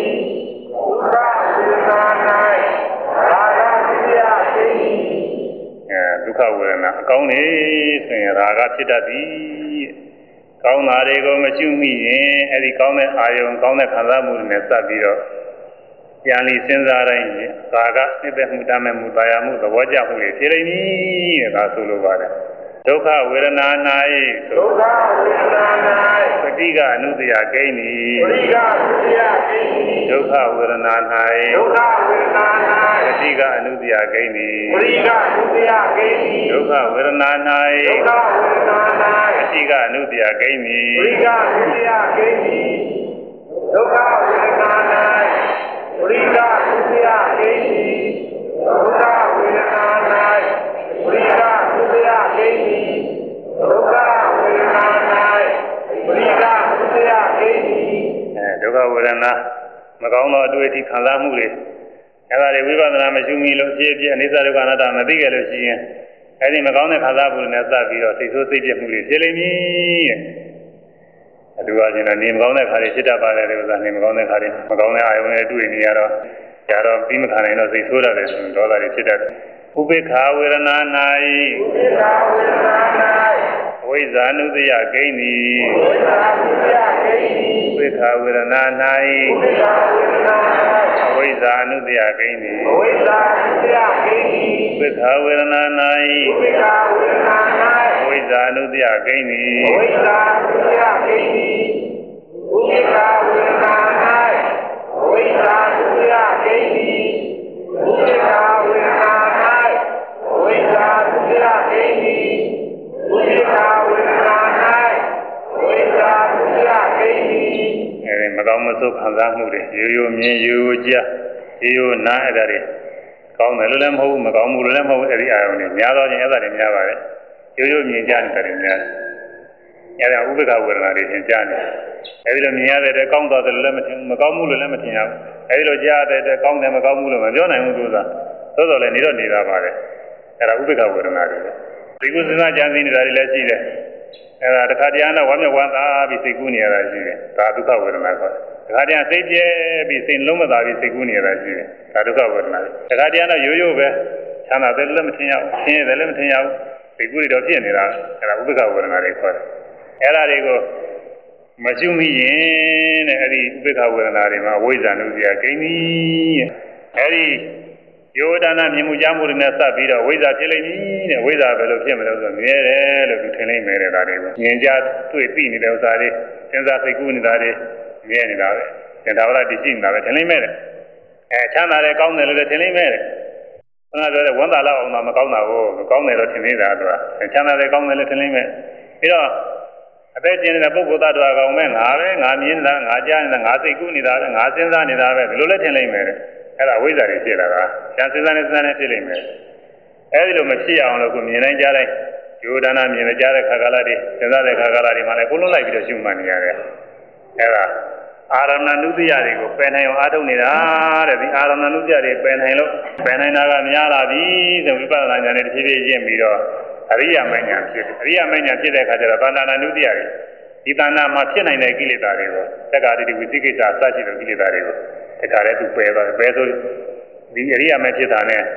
ဒုက္ခဝေဒနာအကောင်းနေဆိုရင်ရာဂဖြစ်တတ်သည်ကောင်းတာတွေကိုမရှုမိရင်အဲ့ဒီကောင်းတဲ့အာယုံကောင်းတဲ့ခံစားမှုတွေနဲ့စပ်ပြီးတော့ပြန်လီစဉ်းစားတိုင်းရာဂစိတ်သက်မှုတမ်းမဲ့မှုတာယာမှုသဘောကျမှုတွေဖြစ်နေပြီတဲ့ဒါဆိုလိုပါတယ်ဒုက္ခဝေဒနာ၌ဒုက္ခဝေဒနာ၌ပဋိက္ခအနုတ္တိယကိန်းဤပဋိက္ခအနုတ္တိယကိန်းဤဒုက္ခဝေဒနာ၌ဒုက္ခဝေဒနာ၌ပဋိက္ခအနုတ္တိယကိန်းဤပဋိက္ခအနုတ္တိယကိန်းဤဒုက္ခဝေဒနာ၌ဒုက္ခဝေဒနာ၌ပဋိက္ခအနုတ္တိယကိန်းဤပဋိက္ခအနုတ္တိယကိန်းဤဒုက္ခဝေဒနာ၌ပဋိက္ခအနုတ္တိယကိန်းဤဒုက္ခဝေဒနာ၌ပဋိက္ခအနုတ္တိယကိန်းဤဒုက္ခဝေဒနာ၌ပဋိက္ခအနုတ္တိယကိန်းဤအဲဒုက္ခဝေဒနာမကောင်းသောအတွေ့အထိခံစားမှုတွေအဲ့ဒါတွေဝိပဿနာမရှိမီလို့ဖြစ်ဖြစ်အနိစ္စဒုက္ခအနတ္တမသိကြလို့ရှိရင်အဲ့ဒီမကောင်းတဲ့ခံစားမှုတွေနဲ့စပ်ပြီးတော့စိတ်ဆိုးစိတ်ပြတ်မှုတွေဖြစ်လိမ့်မည်တဲ့အတူအချင်းလည်းနေမကောင်းတဲ့ခါတွေဖြစ်တတ်ပါတယ်လို့ဆိုတာနေမကောင်းတဲ့ခါတွေမကောင်းတဲ့အာယုံတွေတွေ့နေရတော့ကြတော့ပြီးမခံနိုင်တော့စိတ်ဆိုးရတယ်ဆိုရင်ဒေါသတွေဖြစ်တတ်တယ်ဥပေက္ခဝေဒနာ၌ဥပေက္ခဝေဒနာ၌ဝိဇ္ဇာနုတ္တိယကိန်းဤဝိဇ္ဇာနုတ္တိယကိန်းဤဥပေက္ခဝေဒနာ၌ဥပေက္ခဝေဒနာ၌ဝိဇ္ဇာနုတ္တိယကိန်းဤဝိဇ္ဇာနုတ္တိယကိန်းဤဥပေက္ခဝေဒနာ၌ဥပေက္ခဝေဒနာ၌ဝိဇ္ဇာနုတ္တိယကိန်းဤဝိဇ္ဇာနုတ္တိယကိန်းဤဥပေက္ခဝေဒနာ၌ဝိဇ္ဇာနုတ္တိယကိန်းဤဥပေက္ခဝေဒနာဝိဇ္ဇာဒုတိယကိန်းဤဝိဇ္ဇာဝေဒနာ၌ဝိဇ္ဇာဒုတိယကိန်းဤအဲဒီမကောင်းမဆိုးခံစားမှုတွေရိုးရိုးမြင်ရိုးရိုးကြားရိုးရိုးနားအဲ့ဒါတွေကောင်းတယ်လို့လည်းမဟုတ်ဘူးမကောင်းဘူးလို့လည်းမဟုတ်ဘူးအဲဒီအာရုံတွေများသောချင်းအဲ့ဒါတွေများပါတယ်ရိုးရိုးမြင်ကြတယ်တွေများအဲ့ဒါဥပ္ပခဝေဒနာတွေသင်ကြားနေအဲဒီလိုမြင်ရတဲ့အတွက်ကောင်းတော်တယ်လို့လည်းမထင်မကောင်းဘူးလို့လည်းမထင်ရဘူးအဲဒီလိုကြားတဲ့အတွက်ကောင်းတယ်မကောင်းဘူးလို့မပြောနိုင်ဘူးသူကသို့တော်လည်းနေတော့နေတာပါတယ်အဲ့ဒါဥပ္ပခဝေဒနာတွေဒီကုသနာကြံစည်နေတာတွေလည်းရှိတယ်အဲ့ဒါတခါတည်းကဝမ်းမြောက်ဝမ်းသာပြီးစိတ်ကူးနေရတာရှိတယ်ဒါဒုက္ခဝေဒနာခေါ်တယ်တခါတည်းစိတ်ပြဲပြီးစိတ်လုံးမသာပြီးစိတ်ကူးနေရတာရှိတယ်ဒါဒုက္ခဝေဒနာတွေတခါတည်းကတော့ရိုးရိုးပဲချမ်းသာတယ်လည်းမထင်ရဘူးဆင်းရဲတယ်လည်းမထင်ရဘူးစိတ်ကူးတွေတော့ဖြစ်နေတာအဲ့ဒါဥပ္ပခဝေဒနာတွေခေါ်တယ်အဲ့ဒါတွေကိုမရှိမိရင်တဲ့အဲ့ဒီဥပ္ပခဝေဒနာတွေမှာအဝိဇ္ဇာနုတ္တိယကိန်းကြီးအဲ့ဒီယောဒနာမြင်မှုကြားမှုတွေနဲ့စပ်ပြီးတော့ဝိဇ္ဇာဖြစ်လိမ့်မည်တဲ့ဝိဇ္ဇာဘယ်လိုဖြစ်မလဲဆိုတော့မြဲတယ်လို့သူထင်လိမ့်မယ်တဲ့ဒါတွေကိုမြင်ကြတွေ့သိနေတဲ့ဥစ္စာတွေစဉ်းစားစိတ်ကူးနေတာတွေမြဲနေတာပဲသင်္သာဝရတည်ရှိနေတာပဲထင်လိမ့်မယ်တဲ့အဲချမ်းသာတယ်ကောင်းတယ်လို့လည်းထင်လိမ့်မယ်တဲ့ခဏပြောတဲ့ဝန်တာလောက်အောင်တော့မကောင်းတာကိုမကောင်းတယ်လို့ထင်နေတာသူကချမ်းသာတယ်ကောင်းတယ်လို့ထင်လိမ့်မယ်ပြီးတော့အသက်ရှင်နေတဲ့ပုဂ္ဂိုလ်သားတော်ကောင်မဲ့ငါပဲငါမြင်နေတာငါကြားနေတာငါစိတ်ကူးနေတာပဲငါစဉ်းစားနေတာပဲဘယ်လိုလဲထင်လိမ့်မယ်တဲ့အဲ့ဒါဝိဇ္ဇာတွေဖြစ်လာတာဉာဏ်စဉ်းစားနေစဉ်းစားနေဖြစ်လိမ့်မယ်အဲဒီလိုမဖြစ်အောင်လို့ကိုမြင်နိုင်ကြတိုင်းယောဒနာမြင်ကြတဲ့ခါကာလတွေစဉ်းစားတဲ့ခါကာလတွေမှာလည်းကိုလုံးလိုက်ပြီးတော့ရှုမှတ်နေရတယ်အဲ့ဒါအာရဏနုတ္တိယတွေကိုပယ်နိုင်အောင်အားထုတ်နေတာတဲ့ဒီအာရဏနုတ္တိယတွေပယ်နိုင်လို့ပယ်နိုင်တာကများလာပြီဆိုဝိပဿနာဉာဏ်နဲ့တစ်ဖြည်းဖြည်းကျင့်ပြီးတော့အရိယာမဉ္ဇဉ်ဖြစ်တယ်အရိယာမဉ္ဇဉ်ဖြစ်တဲ့အခါကျတော့ဗန္ဒနာနုတ္တိယတွေဒီတဏ္ဍာမှာဖြစ်နိုင်တဲ့ကိလေသာတွေကိုသက္ကာတိဝိသိကိစ္စအစရှိတဲ့ကိလေသာတွေကိုတခါတည်းသူပယ်သွားတယ်ပယ်ဆိုဒီအရိယာမဖြစ်တာနဲ့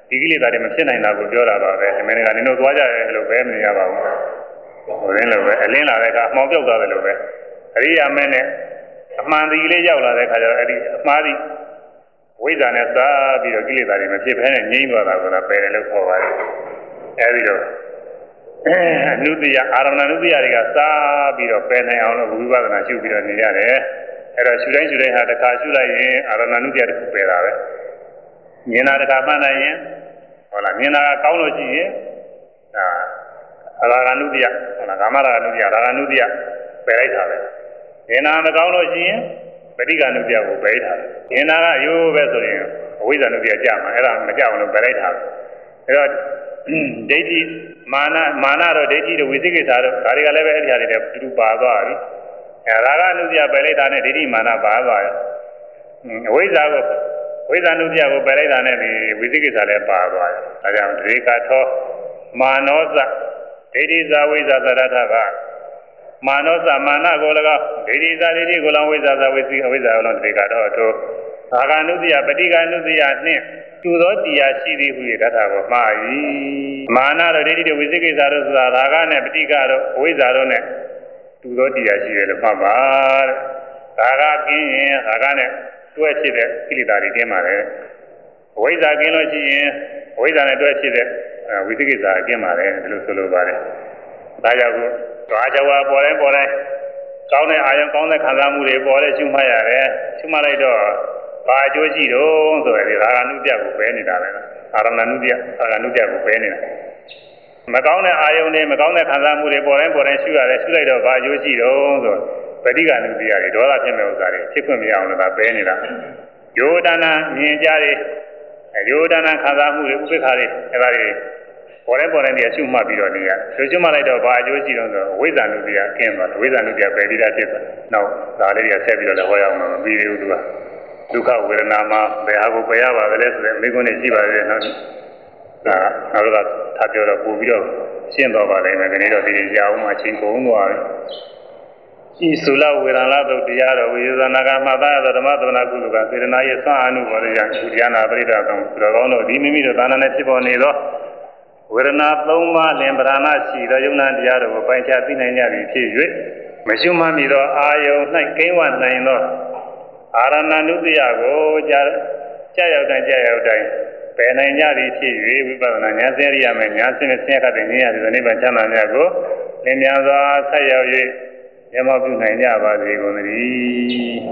ဒီကိလေသာတွေမဖြစ်နိုင်တာကိုပြောတာပါပဲအမေကနင်တို့သွားကြရဲလို့ပဲမနေရပါဘူးဟိုရင်းလို့ပဲအလင်းလာတဲ့အခါအမှောင်ပြောက်သွားတယ်လို့ပဲအရိယာမင်းနဲ့အမှန်တည်းလေးရောက်လာတဲ့အခါကျတော့အဲ့ဒီအမှားဒီဝိဇ္ဇာနဲ့စားပြီးတော့ကိလေသာတွေမဖြစ်ဘဲနဲ့ငြိမ်းသွားတာကပယ်တယ်လို့ခေါ်ပါတယ်အဲ့ဒီတော့အနုတ္တိယအာရမဏနုတ္တိယတွေကစားပြီးတော့ပယ်နိုင်အောင်လို့ဝိပဿနာရှုပြီးတော့နေရတယ်အဲ့တော့ရှုတိုင်းရှုတိုင်းဟာတစ်ခါရှုလိုက်ရင်အာရမဏနုတ္တိယတစ်ခုပယ်တာပဲမြင်တာတစ်ခါမှတ်နိုင်ရင်ဟုတ်လားမြင်တာကကောင်းလို့ရှိရင်ဒါအရာဂနုတ္တိယဟုတ်လားကာမရာဂနုတ္တိယရာဂနုတ္တိယပယ်လိုက်တာပဲမြင်တာမကောင်းလို့ရှိရင်ပဋိက္ခနုတ္တိယကိုပယ်ထားတယ်မြင်တာကရိုးပဲဆိုရင်အဝိဇ္ဇာနုတ္တိယကြာမှာအဲ့ဒါမကြောက်လို့ပယ်လိုက်တာအဲ့တော့ဒိဋ္ဌိမာနမာနတော့ဒိဋ္ဌိတို့ဝိသိကိစ္စတို့ဒါတွေကလည်းပဲအဲ့ဒီဟာတွေတူတူပါသွားပြီအဲရာဂနုတ္တိယပယ်လိုက်တာနဲ့ဒိဋ္ဌိမာနပါသွားရောအဝိဇ္ဇာကိုဝိဇ္ဇာနုတ္တိယကိုပယ်လိုက်တာနဲ့ဒီဝိသိကိစ္စလည်းပါသွားတယ်အဲကြောင့်ဒေကထောမာနောဇဒိဋ္ဌိဇာဝိဇ္ဇာသရထကမာနောဇမာနကို၎င်းဒိဋ္ဌိဇာဒိဋ္ဌိကို၎င်းဝိဇ္ဇာဇာဝိသိအဝိဇ္ဇာကို၎င်းဒေကထောထိုရာဂနုတ္တိယပဋိက္ခနုတ္တိယနှင့်တူသောတရားရှိသည်ဟု၍တထာကိုမှား၏မာနတို့ဒိဋ္ဌိတို့ဝိသိကိစ္စတို့ဆိုတာရာဂနဲ့ပဋိက္ခတို့အဝိဇ္ဇာတို့နဲ့တူသောတရားရှိတယ်လို့မှတ်ပါတဲ့ရာဂကင်းရင်ရာဂနဲ့တွဲဖြစ်တဲ့ကိလေသာတွေကင်းပါတယ်အဝိဇ္ဇာကင်းလို့ရှိရင်အဝိဇ္ဇာနဲ့တွဲဖြစ်တဲ့ဝိသိကိစ္စကင်းပါတယ်ဒီလိုဆိုလိုပါတယ်ဒါကြောင့်ကိုသွားကြဝါပေါ်တိုင်းပေါ်တိုင်းကောင်းတဲ့အာယုံကောင်းတဲ့ခံစားမှုတွေပေါ်တဲ့ရှုမှတ်ရတယ်ရှုမှတ်လိုက်တော့ဘာအကျိုးရှိတော့ဆိုရယ်ရာဂနုတ္တိယကိုပဲနေတာပဲအာရမဏနုတ္တိယရာဂနုတ္တိယကိုပဲနေတာမကောင်းတဲ့အာယုံတွေမကောင်းတဲ့ခံစားမှုတွေပေါ်တိုင်းပေါ်တိုင်းရှုရတယ်ရှုလိုက်တော့ဘာအကျိုးရှိတော့ဆိုပဋိက္ခနုတ္တိယတွေဒေါသဖြစ်မဲ့ဥစ္စာတွေဖြစ်ခွင့်မရအောင်လည်းဒါပဲနေတာယောဒနာမြင်ကြတယ်ယောဒနာခံစားမှုတွေဥပိ္ပခာတွေအဲဒါတွေပေါ်တိုင်းပေါ်တိုင်းတွေရှုမှတ်ပြီးတော့နေရရှုရှုမှတ်လိုက်တော့ဘာအကျိုးရှိတော့ဆိုဝိဇ္ဇာနုတ္တိယအကျဉ်းသွားဝိဇ္ဇာနုတ္တိယပယ်ပြီးသားဖြစ်သွားနောက်ဒါလေးတွေကဆက်ပြီးတော့လည်းဟောရအောင်မပြီးသေးဘူးသူကဒုက္ခဝေဒနာမှာဘယ်ဟာကိုပယ်ရပါသလဲဆိုတဲ့မိကုန်းတွေရှိပါသေးတယ်နော်ဒါနောက်တော့ထားပြောတော့ပို့ပြီးတော့ရှင်းသွားပါလိမ့်မယ်ဒီနေ့တော့ဒီကြအောင်အချင်းကုန်သွားပြီဤသုလဝေဒနာသုတ်တရားတော်ဝိဇာနာကမှသာသောဓမ္မသဝနာကုလကစေတနာရဲ့ဆွမ်းအမှုပေါ်ရန်ဒီတရားနာပရိဒါကံသူတော်ကောင်းတို့ဒီမိမိတို့သာနာနဲ့ဖြစ်ပေါ်နေသောဝေဒနာသုံးပါးလင်ပရဏရှိသောယုံနာတရားတို့ကိုပိုင်ခြားသိနိုင်ကြပြီဖြစ်၍မရှုမှတ်မီသောအာယုန်၌ကိန်းဝနိုင်သောအာရဏနုတ္တိယကိုကြာကြာရောက်တိုင်းကြာရောက်တိုင်းပယ်နိုင်ကြသည်ဖြစ်၍ဝိပဿနာဉာဏ်စင်ရိယာမဲ့ဉာဏ်စင်နဲ့ဆင်းရဲတဲ့ဉာဏ်ရသည်နိဗ္ဗာန်ချမ်းသာမြတ်ကိုလင်းမြန်စွာဆက်ရောက်၍မျက်မှောက်ပြုနိုင်ကြပါစေကုန်သတည်း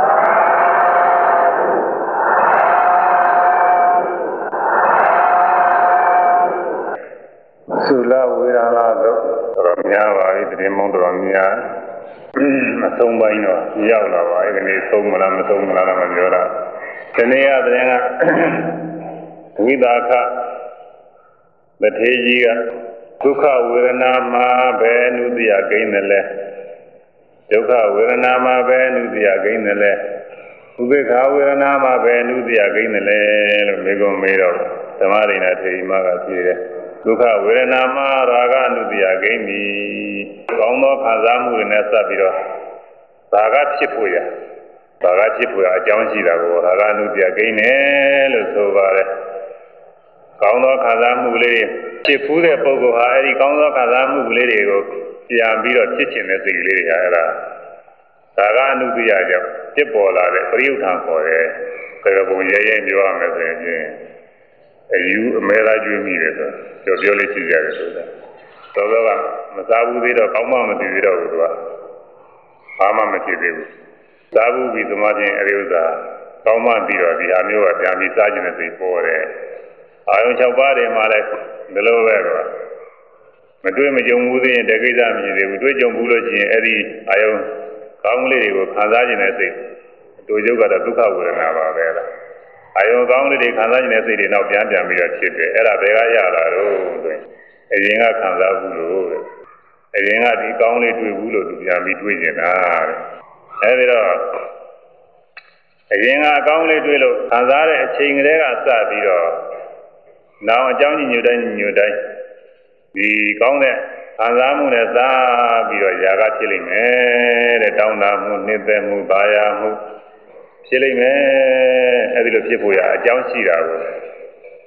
သုလဝေဒနာတို့တော်များပါပြီတည်မောင်းတော်များအဆုံးပိုင်းတော့ရောက်လာပါပြီဒီနေ့ဆုံးမလားမဆုံးမလားတော့မပြောတာဒီနေ့ကတည်းကဝိဒါခမထေကြီးကဒုက္ခဝေဒနာမှာပဲနုတ္တိယကိန်းတယ်လဲဒုက္ခဝေဒနာမှာပဲနုတ္တိယကိန်းတယ်လဲဥပေက္ခဝေဒနာမှာပဲနုတ္တိယကိန်းတယ်လဲလို့မေကုန်မေးတော့ဓမ္မရိနာထေရီမကဖြေတယ်ဒုက္ခဝေဒနာမှာရာဂနုတ္တိယကိန်းပြီကောင်းသောခံစားမှုတွေနဲ့စပ်ပြီးတော့ရာဂဖြစ်ဖို့ရရာဂဖြစ်ဖို့ရအကြောင်းရှိတာကိုရာဂနုတ္တိယကိန်းတယ်လို့ဆိုပါတယ်ကောင်းသောခံစားမှုလေးဖြစ်ဖူးတဲ့ပုဂ္ဂိုလ်ဟာအဲဒီကောင်းသောခံစားမှုလေးတွေကိုပြန်ပြီးတော့ဖြစ်ချင်တဲ့စိတ်ကလေးတွေဟာအဲဒါရာဂအနုတ္တိယကြောင့်ဖြစ်ပေါ်လာတဲ့ပရိယုထံခေါ်တယ်။ဒါကဘုံရဲရဲပြောရမယ်ဆိုရင်အယူအမဲသားကျွေးမိတယ်ဆိုတော့ပြောလေးရှိကြတယ်ဆိုတာ။သောသောကမစားဘူးသေးတော့ကောင်းမှမသိသေးတော့ဘူးသူကဘာမှမဖြစ်သေးဘူး။စားဘူးပြီးသမားချင်းအဲဒီဥစ္စာကောင်းမှပြီးတော့ဒီဟာမျိုးကပြန်ပြီးစားခြင်းနဲ့စိတ်ပေါ်တယ်။အာယုံ၆ပါးတွေမှာလည်းဒီလိုပဲတော့မတွေ့မကြုံဘူးသေးရင်တကိစ္စမဖြစ်သေးဘူးတွေ့ကြုံဘူးလို့ရှိရင်အဲ့ဒီအာယုံကောင်းလေးတွေကိုခံစားခြင်းနဲ့စိတ်တူကျုပ်ကတော့ဒုက္ခဝေဒနာပါပဲလားအာယုံကောင်းလေးတွေခံစားခြင်းနဲ့စိတ်တွေနောက်ပြန်ပြန်ပြီးတော့ဖြစ်တယ်အဲ့ဒါဘယ်ကရလာတော့ဆိုရင်အရင်ကခံစားဘူးလို့အရင်ကဒီကောင်းလေးတွေ့ဘူးလို့သူပြန်ပြီးတွေ့နေတာတဲ့အဲ့ဒီတော့အရင်ကအကောင်းလေးတွေ့လို့ခံစားတဲ့အချိန်ကလေးကစပြီးတော့နောက်အကြောင်းညွှန်တိုင်းညွှန်တိုင်းဒီကောင်းတဲ့ခံစားမှုနဲ့စားပြီးတော့ຢာကဖြစ်လိမ့်မယ်တဲ့တောင်းတမှုနှိမ့်သက်မှုဘာယာမှုဖြစ်လိမ့်မယ်အဲဒီလိုဖြစ်ဖို့ရအကြောင်းရှိတာကို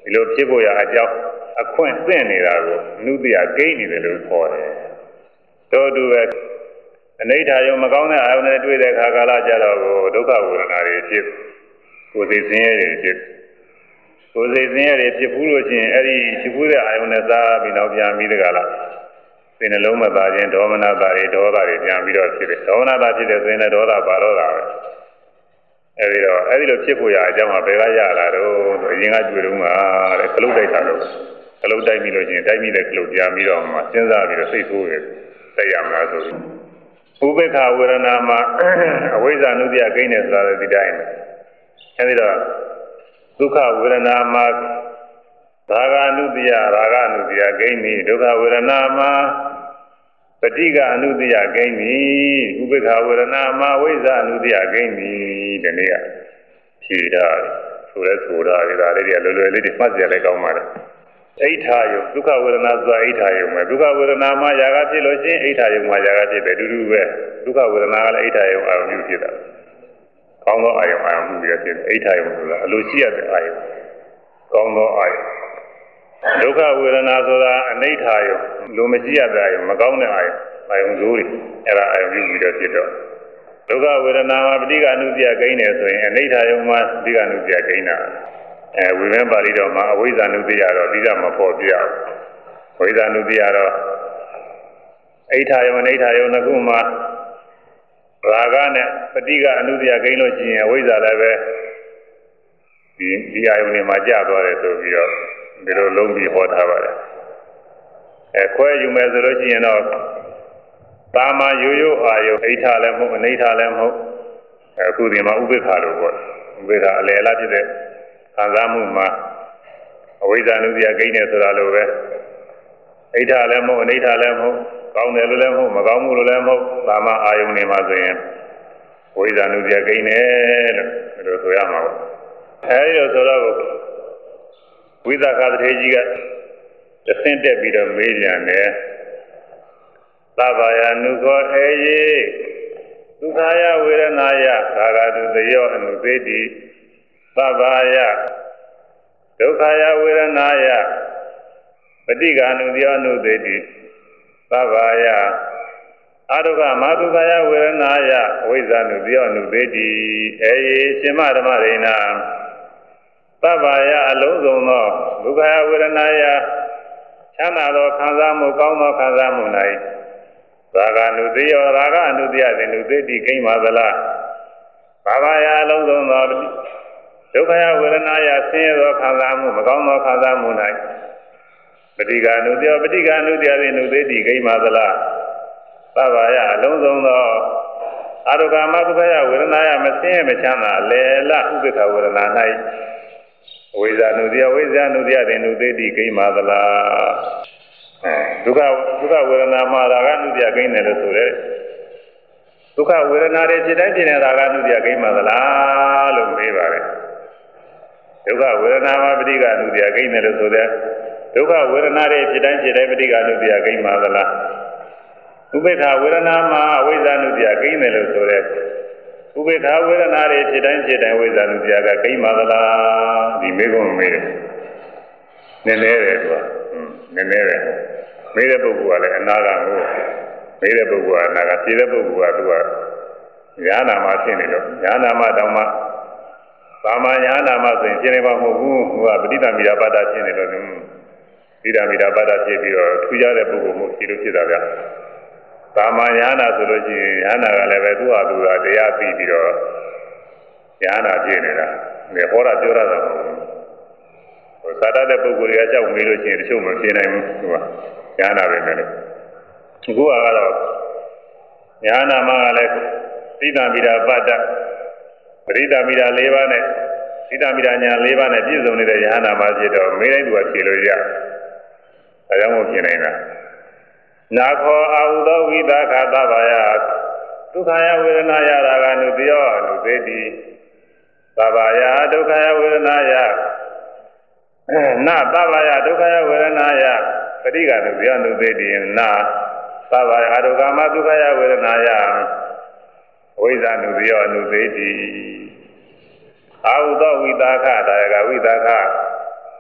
ဒီလိုဖြစ်ဖို့ရအကြောင်းအခွင့်သင့်နေတာကိုနုတ္တိယဂိမ်းနေတယ်လို့ခေါ်တယ်တို့တူပဲအနိဋ္ဌာယုံမကောင်းတဲ့အာယုန်နဲ့တွေ့တဲ့အခါကာလကြတော့ဒုက္ခဝေဒနာတွေဖြစ်ကိုယ်သိစင်းရဲတွေဖြစ်ကိုယ်သိစင်းရဲတွေဖြစ်ဘူးလို့ရှိရင်အဲ့ဒီဖြစ်ဘူးတဲ့အာယုန်နဲ့စားပြီးနောက်ပြန်ပြီးတကလားစိတ်နှလုံးမသာခြင်းဒေါမနတာတွေဒေါသတွေပြန်ပြီးတော့ဖြစ်တယ်ဒေါမနတာဖြစ်တဲ့ဆိုရင်လည်းဒေါသပါတော့တာပဲအဲ့ဒီတော့အဲ့ဒီလိုဖြစ်ဖို့ရအကြောင်းကဘယ်ကရလာတော့ဆိုအရင်ကတွေ့တော့မှာတဲ့ခလုတ်တိုက်တာလို့ခလုတ်တိုက်ပြီးလို့ရှိရင်တိုက်ပြီးတဲ့ခလုတ်ပြန်ပြီးတော့မှစဉ်းစားပြီးတော့စိတ်ဆိုးတယ်တိုက်ရမလားဆိုပြီးဥပေက္ခဝေဒနာမှာအဝိဇ္ဇာနုတ္တိယဂိမ်းတယ်ဆိုတာလည်းဒီတိုင်းပဲအဲဒီတော့ဒုက္ခဝေဒနာမှာရာဂအနုတ္တိယရာဂအနုတ္တိယဂိမ်းပြီဒုက္ခဝေဒနာမှာပဋိကအနုတ္တိယဂိမ်းပြီဥပေက္ခဝေဒနာမှာအဝိဇ္ဇာအနုတ္တိယဂိမ်းပြီဒီနေ့ကဖြေတာဆိုရဲဆိုတာဒီဒါလေးတွေလွယ်လွယ်လေးတွေမှတ်ကြလိုက်ကောင်းပါလေအိဋ္ဌာယုဒုက္ခဝေဒနာဆိုတာအိဋ္ဌာယုပဲဒုက္ခဝေဒနာမှာຢာကဖြစ်လို့ရှိရင်အိဋ္ဌာယုမှာຢာကဖြစ်တယ်အတူတူပဲဒုက္ခဝေဒနာကလည်းအိဋ္ဌာယုအာရုံပြုဖြစ်တာကောင်းသောအာရုံအာရုံပြုပြီးဖြစ်တယ်အိဋ္ဌာယုဆိုတာအလိုရှိရတဲ့အာရုံကောင်းသောအာရုံဒုက္ခဝေဒနာဆိုတာအနိဋ္ဌာယုလိုမရှိရတဲ့အာရုံမကောင်းတဲ့အာရုံအာရုံဆိုးတွေအဲ့ဒါအာရုံပြုပြီးတော့ဖြစ်တော့ဒုက္ခဝေဒနာမှာပဋိက္ခဏုတ္တိယဂိမ်းတယ်ဆိုရင်အနိဋ္ဌာယုမှာပဋိက္ခဏုတ္တိယဂိမ်းတာအဲဝိမင်းပါဠိတော်မှာအဝိဇ္ဇာနုတ္တိယတော့ဒီကမပေါ်ပြအောင်ဝိဇ္ဇာနုတ္တိယတော့အိဋ္ဌာယုအနိဋ္ဌာယုနှစ်ခုမှာရာဂနဲ့ပဋိက္ခအနုတ္တိယဂိမ်းလို့ရှိရင်အဝိဇ္ဇာလည်းပဲဒီဒီအာယုန်တွေမှာကျသွားတယ်ဆိုပြီးတော့ဒီလိုလုံးပြီးဟောထားပါတယ်အဲခွဲယူမယ်ဆိုလို့ရှိရင်တော့သာမန်ရိုးရိုးအာယုအိဋ္ဌာလည်းမဟုတ်အနိဋ္ဌာလည်းမဟုတ်အခုဒီမှာဥပိ္ပခါလို့ပေါ့ဥပိ္ပခါအလယ်လားဖြစ်တဲ့ခံစားမှုမှာအဝိဇ္ဇာနုတ္တိယဂိမ်းနေဆိုတာလိုပဲအိဋ္ဌာလည်းမဟုတ်အနိဋ္ဌာလည်းမဟုတ်ကောင်းတယ်လို့လည်းမဟုတ်မကောင်းဘူးလို့လည်းမဟုတ်သာမန်အာယုန်တွေမှာဆိုရင်ဝိဇ္ဇာနုတ္တိယဂိမ်းနေလို့ဒီလိုဆိုရမှာပေါ့အဲဒီလိုဆိုတော့ဝိသကတထေကြီးကတဆင့်တက်ပြီးတော့မေးပြန်တယ်သဗ္ဗယနုခောအေယေဒုက္ခယဝေဒနာယသာဂတုတယောအနုသေတိသဗ္ဗယဒုက္ခယဝေဒနာယပဋိက္ခဏုတယောအနုသေတိသဗ္ဗယအဒုက္ခမဒုက္ခယဝေဒနာယအဝိဇ္ဇာနုတယောအနုသေတိအေယေရှင်မဓမ္မရိဏသဗ္ဗယအလုံးစုံသောဒုက္ခဝေဒနာယချမ်းသာသောခံစားမှုကောင်းသောခံစားမှု၌ရာဂနုတ္တိယရာဂအနုတ္တိယသည်နုသေတိကိမ့်ပါသလားသဗ္ဗယအလုံးစုံသောဒုက္ခဝေဒနာယဆင်းရဲသောခံစားမှုမကောင်းသောခံစားမှု၌ပဋိက္ခနုတ္တိယပဋိက္ခနုတ္တိယသည်နုသေတိကိမ့်ပါသလားသဗ္ဗယအလုံးစုံသောအရုက္ခမဒုက္ခဝေဒနာယမဆင်းရဲမချမ်းသာအလယ်လဥပိ္ပခဝေဒနာ၌ဝိဇ္ဇာနုတ္တိယဝိဇ္ဇာနုတ္တိယတင်နုသေတိကိမ့်ပါသလားဒုက္ခဒုက္ခဝေဒနာမှာရာဂနုတ္တိယကိမ့်တယ်လို့ဆိုရဲဒုက္ခဝေဒနာတွေဖြစ်တိုင်းဖြစ်နေရာဂနုတ္တိယကိမ့်ပါသလားလို့မေးပါတယ်ဒုက္ခဝေဒနာမှာပဋိက္ခနုတ္တိယကိမ့်တယ်လို့ဆိုရဲဒုက္ခဝေဒနာတွေဖြစ်တိုင်းဖြစ်တိုင်းပဋိက္ခနုတ္တိယကိမ့်ပါသလားဥပေက္ခဝေဒနာမှာအဝိဇ္ဇာနုတ္တိယကိမ့်တယ်လို့ဆိုရဲဥပေက္ခဝေဒနာတွေဖြစ်တိုင်းဖြစ်တိုင်းဝိဇ္ဇာနုတ္တိယကကိမ့်ပါသလားဒီမေးခွန်းမေးတယ်နည်းနည်းတယ်သူကနည်းနည်းတယ်မေးတဲ့ပုဂ္ဂိုလ်ကလည်းအနာဂတ်ကိုမေးတဲ့ပုဂ္ဂိုလ်ကအနာဂတ်ဖြေတဲ့ပုဂ္ဂိုလ်ကသူကညာနာမဖြစ်နေတော့ညာနာမတောင်မှသာမညာနာမဆိုရင်ရှင်းနေမှာမဟုတ်ဘူးသူကပဋိသမီရာပတ္တဖြစ်နေတော့သူပဋိသမီရာပတ္တဖြစ်ပြီးတော့ထူးခြားတဲ့ပုဂ္ဂိုလ်မျိုးရှိလို့ဖြစ်တာဗျသာမညာနာဆိုလို့ရှိရင်ညာနာကလည်းပဲသူ့ဟာသူကတရားသိပြီးတော့ညာနာဖြစ်နေတာဒီဟောတာပြောရတာမဟုတ်ဘူးဟိုသာတတဲ့ပုဂ္ဂိုလ်တွေကကြောက်မေးလို့ရှိရင်တချို့မဖြေနိုင်ဘူးသူကညာနာပဲနဲ့အခုကတော့ညာနာမှာကလည်းသီတံမိတာပတ္တပရိသမီတာ၄ပါးနဲ့သီတံမိတာညာ၄ပါးနဲ့ပြည့်စုံနေတဲ့ညာနာမှာဖြစ်တော့မေးတိုင်းသူကဖြေလို့ရအဲဒါကြောင့်မဖြစ်နိုင်တာနာခောအာဟုသောဝိသခသဗ္ဗယဒုက္ခယဝေဒနာယရာဂနုတ္တိယောအနုသေတိသဗ္ဗယဒုက္ခယဝေဒနာယနာသဗ္ဗယဒုက္ခယဝေဒနာယပဋိက္ခနုတ္တိယောအနုသေတိနာသဗ္ဗယဒုက္ခမဒုက္ခယဝေဒနာယဝိဇ္ဇာနုတ္တိယောအနုသေတိအာဟုသောဝိသခဒါယကဝိသခသ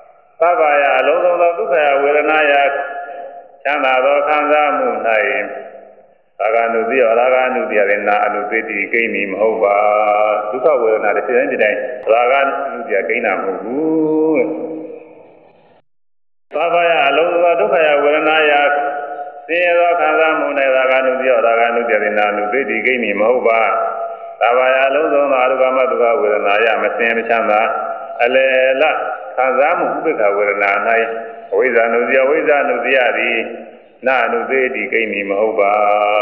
သဗ္ဗယအလုံးစုံသောဒုက္ခဝေဒနာယချမ်းသာသောခံစားမှု၌သာဂနုတိယရာဂနုတိယရေနာအနုသေတိကိမီမဟုတ်ပါဒုက္ခဝေဒနာတစ်ချိန်တစ်ချိန်ရာဂနုတိယကိနာမဟုတ်ဘူးသဗ္ဗယအလုံးစုံသောဒုက္ခဝေဒနာယဆင်းရဲသောခံစားမှု၌ရာဂနုတိယရာဂနုတိယရေနာအနုသေတိကိမီမဟုတ်ပါသဗ္ဗယအလုံးစုံသောအရုပမဒုက္ခဝေဒနာယမဆင်းမချမ်းသာအလေလခံစားမှုဥပ္ပခဝေဒနာ၌အဝိဇ္ဇာနုတိယဝိဇ္ဇာနုတိယသည်နာအနုသေတိကိမီမဟုတ်ပါ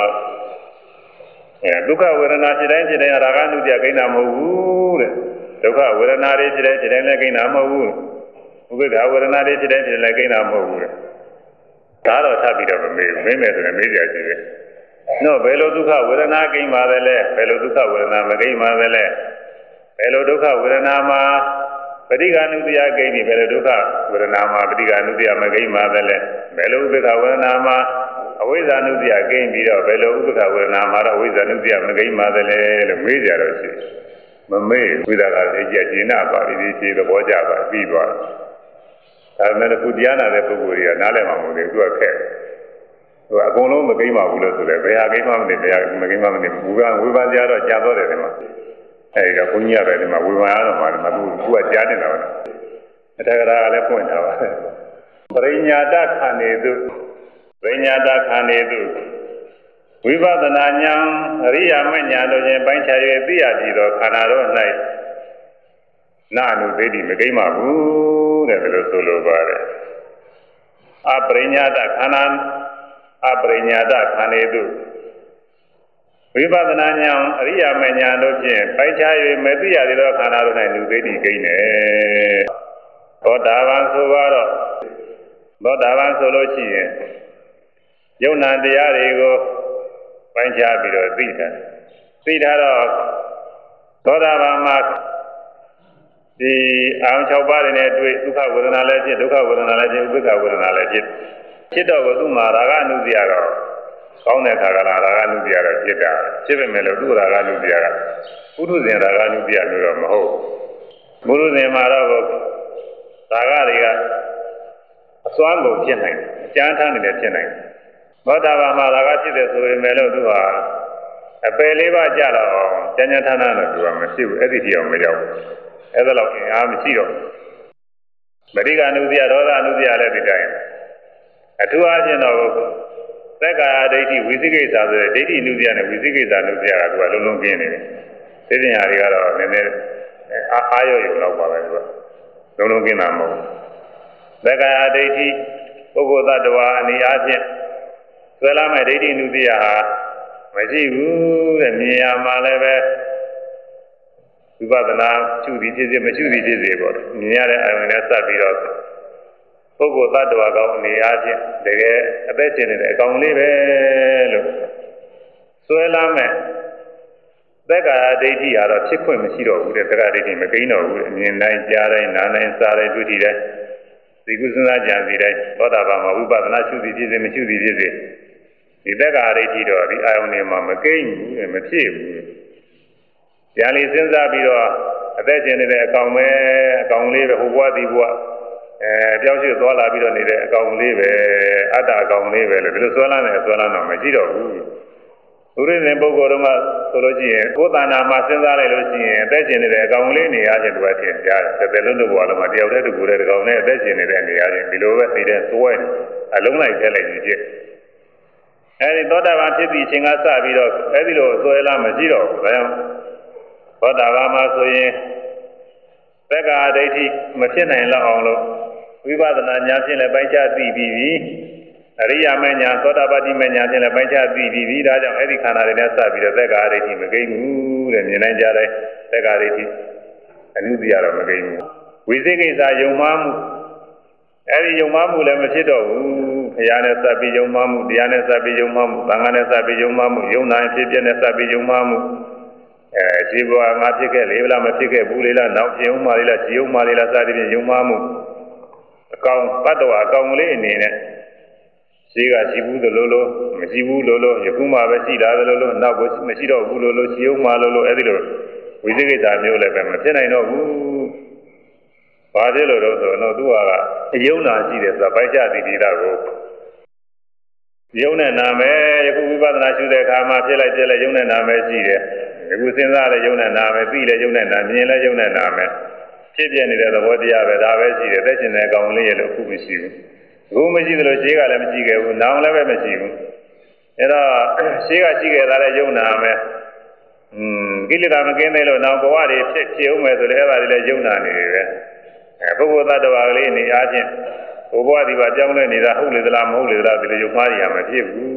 အဲဒုက္ခဝေဒနာဖြစ်တိုင်းဖြစ်တိုင်းရာဂနုတိယကိနာမဟုတ်ဘူးတဲ့ဒုက္ခဝေဒနာတွေဖြစ်တိုင်းဖြစ်တိုင်းလည်းကိနာမဟုတ်ဘူးဥပ္ပခဝေဒနာတွေဖြစ်တိုင်းဖြစ်တိုင်းလည်းကိနာမဟုတ်ဘူးတဲ့ဒါတော့ထပ်ပြီးတော့မမေးဘူးမင်းမယ်ဆိုရင်မေးကြကြည့်တယ်နော်ဘယ်လိုဒုက္ခဝေဒနာကိမှာလဲလဲဘယ်လိုဒုက္ခဝေဒနာမကိမှာလဲလဲဘယ်လိုဒုက္ခဝေဒနာမှာပဋိက္ခဏုတ္တိယကိန်းဒီဘယ်လိုဒုက္ခဝေဒနာမှာပဋိက္ခဏုတ္တိယမကိန်းမှာပဲလဲဘယ်လိုဥပ္ပခဝေဒနာမှာအဝိဇ္ဇာနုတ္တိယကိန်းပြီးတော့ဘယ်လိုဥပ္ပခဝေဒနာမှာတော့ဝိဇ္ဇာနုတ္တိယမကိန်းမှာပဲလဲလို့မေးကြတော့ရှိမမေးဝိဇ္ဇာကလည်းကြည်ကျင်နာပါပြီဒီခြေသဘောကျပါပြီးသွားဒါပေမဲ့ခုတရားနာတဲ့ပုဂ္ဂိုလ်တွေကနားလည်မှာမဟုတ်ဘူးသူကခက်သူကအကုန်လုံးမကိန်းပါဘူးလို့ဆိုတယ်ဘယ်ဟာကိန်းမှမနေဘယ်ဟာမကိန်းမှမနေဘူးကဝိပဿနာတော့ကြာတော့တယ်ဒီမှာအဲဒီကဘုန်းကြီးရတယ်ဒီမှာဝေဘာရတော့မှာဒီမှာသူကကြားနေတာပါအတ္တကရာကလည်းပွင့်တာပါပရိညာတခန္ဓေတုပရိညာတခန္ဓေတုဝိပဿနာဉာဏ်အရိယာမဉာဏ်တို့ချင်းပိုင်းခြား၍သိရကြည်သောခန္ဓာတို့၌နာအနုသေတိမကိမ့်ပါဘူးတဲ့ဘယ်လိုဆိုလိုပါတယ်အပရိညာတခန္ဓာအပရိညာတခန္ဓေတုဝိပဿနာဉာဏ်အရိယာမဉာဏ်တို့ဖြင့်ပိုင်းခြား၍မသိရသေးသောခန္ဓာတို့၌လူသေးတိကိန်းတယ်သောတာပန်ဆိုတော့သောတာပန်ဆိုလို့ရှိရင်ယုံနာတရားတွေကိုပိုင်းခြားပြီးတော့သိတယ်သိတာတော့သောတာပန်မှာဒီအာရုံ၆ပါးနဲ့တွေ့ဒုက္ခဝေဒနာလည်းဖြစ်ဒုက္ခဝေဒနာလည်းဖြစ်ဥပ္ပခဝေဒနာလည်းဖြစ်ဖြစ်တော့သူ့မှာရာဂအနုစရတော့ကောင်းတဲ့ခါကလာရာဂနုတ္တိယတော့ဖြစ်တာဖြစ်ပေမဲ့လို့သူ့ရာဂနုတ္တိယကပုထုဇဉ်ရာဂနုတ္တိယမျိုးတော့မဟုတ်ပုထုဇဉ်မှာတော့ရာဂတွေကအစွမ်းကုန်ဖြစ်နိုင်တယ်အကျဉ်းထမ်းနေလည်းဖြစ်နိုင်တယ်သောတာပန်မှာရာဂဖြစ်တယ်ဆိုပေမဲ့လို့သူဟာအပယ်လေးပါးကြတော့ကျဉ်းကျဉ်းထမ်းထမ်းတော့သူကမရှိဘူးအဲ့ဒီတရားမရောက်ဘူးအဲ့ဒါတော့အင်အားမရှိတော့ပဋိက္ခဏုတ္တိယဒေါသအနုတ္တိယလည်းဒီတိုင်းအထူးအားဖြင့်တော့သက္ကာဒိဋ္ဌိဝိသိကိစ္စဆိုတဲ့ဒိဋ္ဌိနုတ္တိယနဲ့ဝိသိကိစ္စနုတ္တိယကသူကလုံးလုံးကျင်းနေတယ်သိပညာတွေကတော့နည်းနည်းအားအားရရုံတော့ပါပဲသူကလုံးလုံးကျင်းတာမဟုတ်ဘူးသက္ကာဒိဋ္ဌိပုဂ္ဂိုလ်သတ္တဝါအနေအားဖြင့်ဆွဲလာမဲ့ဒိဋ္ဌိနုတ္တိယဟာမရှိဘူးတဲ့မြင်ရမှာလည်းပဲဝိပဿနာရှုသည်ဖြစ်စေမရှုသည်ဖြစ်စေပေါ့မြင်ရတဲ့အာရုံနဲ့စပ်ပြီးတော့ပုဂ္ဂိုလ်သတ္တဝါကောင်းအနေအားဖြင့်တကယ်အသက်ရှင်နေတဲ့အကောင်လေးပဲလို့ဆွဲလာမဲ့သက္ကာဒိဋ္ဌိကတော့ဖြစ်ခွင့်မရှိတော့ဘူးတဲ့သက္ကာဒိဋ္ဌိမကိန်းတော့ဘူးအမြင်တိုင်းကြားတိုင်းနားတိုင်းစားတိုင်းတွေ့ထိတိုင်းဒီကုသနာကြံစီတိုင်းသောတာပန်မှာဝိပဿနာရှုသည်ဖြစ်စေမရှုသည်ဖြစ်စေဒီသက္ကာဒိဋ္ဌိတော့ဒီအာယုန်တွေမှာမကိန်းဘူးမဖြစ်ဘူးဉာဏ်လေးစဉ်းစားပြီးတော့အသက်ရှင်နေတဲ့အကောင်ပဲအကောင်လေးပဲဟိုဘဝဒီဘဝအဲပြောင်းရွှေ့သွားလာပြီးတော့နေတဲ့အကောင်လေးပဲအတ္တအကောင်လေးပဲလို့ဒီလိုဆွဲလန်းနေဆွဲလန်းတော့မရှိတော့ဘူးသူရင်းပုဂ္ဂိုလ်တို့ကဆိုလို့ရှိရင်ကိုယ်တဏ္ဍာမှာစဉ်းစားလိုက်လို့ရှိရင်အသက်ရှင်နေတဲ့အကောင်လေးနေရာချင်းတူအထင်ကြားတယ်တစ်သက်လုံးတို့ဘဝလုံးမှာတယောက်တည်းတူကိုယ်တည်းကောင်နဲ့အသက်ရှင်နေတဲ့နေရာချင်းဒီလိုပဲသိတဲ့စွဲအလုံးလိုက်ထဲလိုက်ကြည့်အဲဒီသောတာပန်ဖြစ်ပြီးချိန်ကစပြီးတော့အဲဒီလိုဆွဲလန်းမရှိတော့ဘူးဒါကြောင့်သောတာပန်မှာဆိုရင်သက္ကာဒိဋ္ဌိမဖြစ်နိုင်လောက်အောင်လို့ဝိပဿနာဉာဏ်ဖြင့်လည်းပိုင်းခြားသိပြီးပြီအရိယာမဉာဏ်သောတာပတိမဉာဏ်ဖြင့်လည်းပိုင်းခြားသိပြီးပြီဒါကြောင့်အဲ့ဒီခန္ဓာတွေနဲ့စပြီးတော့သက္ကာဒိဋ္ဌိမကိန်းဘူးတဲ့မြင်နိုင်ကြတယ်သက္ကာဒိဋ္ဌိအနုတ္တိယတော့မကိန်းဘူးဝိသိကိစ္စယုံမှားမှုအဲ့ဒီယုံမှားမှုလည်းမဖြစ်တော့ဘူးဘုရားနဲ့စပြီးယုံမှားမှုတရားနဲ့စပြီးယုံမှားမှုသံဃာနဲ့စပြီးယုံမှားမှုယုံနာဖြစ်ပြနဲ့စပြီးယုံမှားမှုအဲရှိဘဝငါဖြစ်ခဲ့လေဗလားမဖြစ်ခဲ့ဘူးလေလားနောက်ဖြစ်ဦးမလေးလားရှိဦးမလေးလားစသည်ဖြင့်ယုံမှားမှုအကောင်တတ္တဝါအကောင်လေးအနေနဲ့ရှိကရှိဘူးလို့လို့မရှိဘူးလို့လို့ယခုမှပဲရှိတာလို့လို့နောက်ကိုမရှိတော့ဘူးလို့လို့ရှိဦးမလို့လို့အဲ့ဒီလိုဝိသေကိစ္စမျိုးလည်းပဲမဖြစ်နိုင်တော့ဘူးဘာဖြစ်လို့တော့ဆိုတော့သူကအယုံနာရှိတယ်ဆိုတာပိုက်ချတိတိတာကိုယုံနဲ့နာမယ်ယခုဝိပဿနာရှုတဲ့အခါမှာဖြစ်လိုက်ဖြစ်လိုက်ယုံနဲ့နာမယ်ရှိတယ်ယခုစဉ်းစားလဲယုံနဲ့နာမယ်သိလဲယုံနဲ့နာမြင်လဲယုံနဲ့နာမယ်ဖြစ်ပြနေတဲ့သဘောတရားပဲဒါပဲရှိတယ်သက်ရှင်တဲ့ကောင်လေးရဲ့လို့အခုမရှိဘူးအခုမရှိသလိုရှေးကလည်းမရှိခဲ့ဘူးနောင်လည်းပဲမရှိဘူးအဲတော့ရှေးကရှိခဲ့တာလည်းယုံနာမယ်อืมကိလေသာမကင်းသေးလို့နောင်ဘဝတွေဖြစ်ဖြစ်အောင်မယ်ဆိုလည်းအဲ့ဒါတွေလည်းယုံနာနေတယ်ပဲပုဂ္ဂိုလ်သတ္တဝါကလေးနေအားဖြင့်ဘဝဒီပါကြောင်းလဲနေတာဟုတ်လေသလားမဟုတ်လေသလားဒီလိုယုံမှားရမှာဖြစ်ဘူး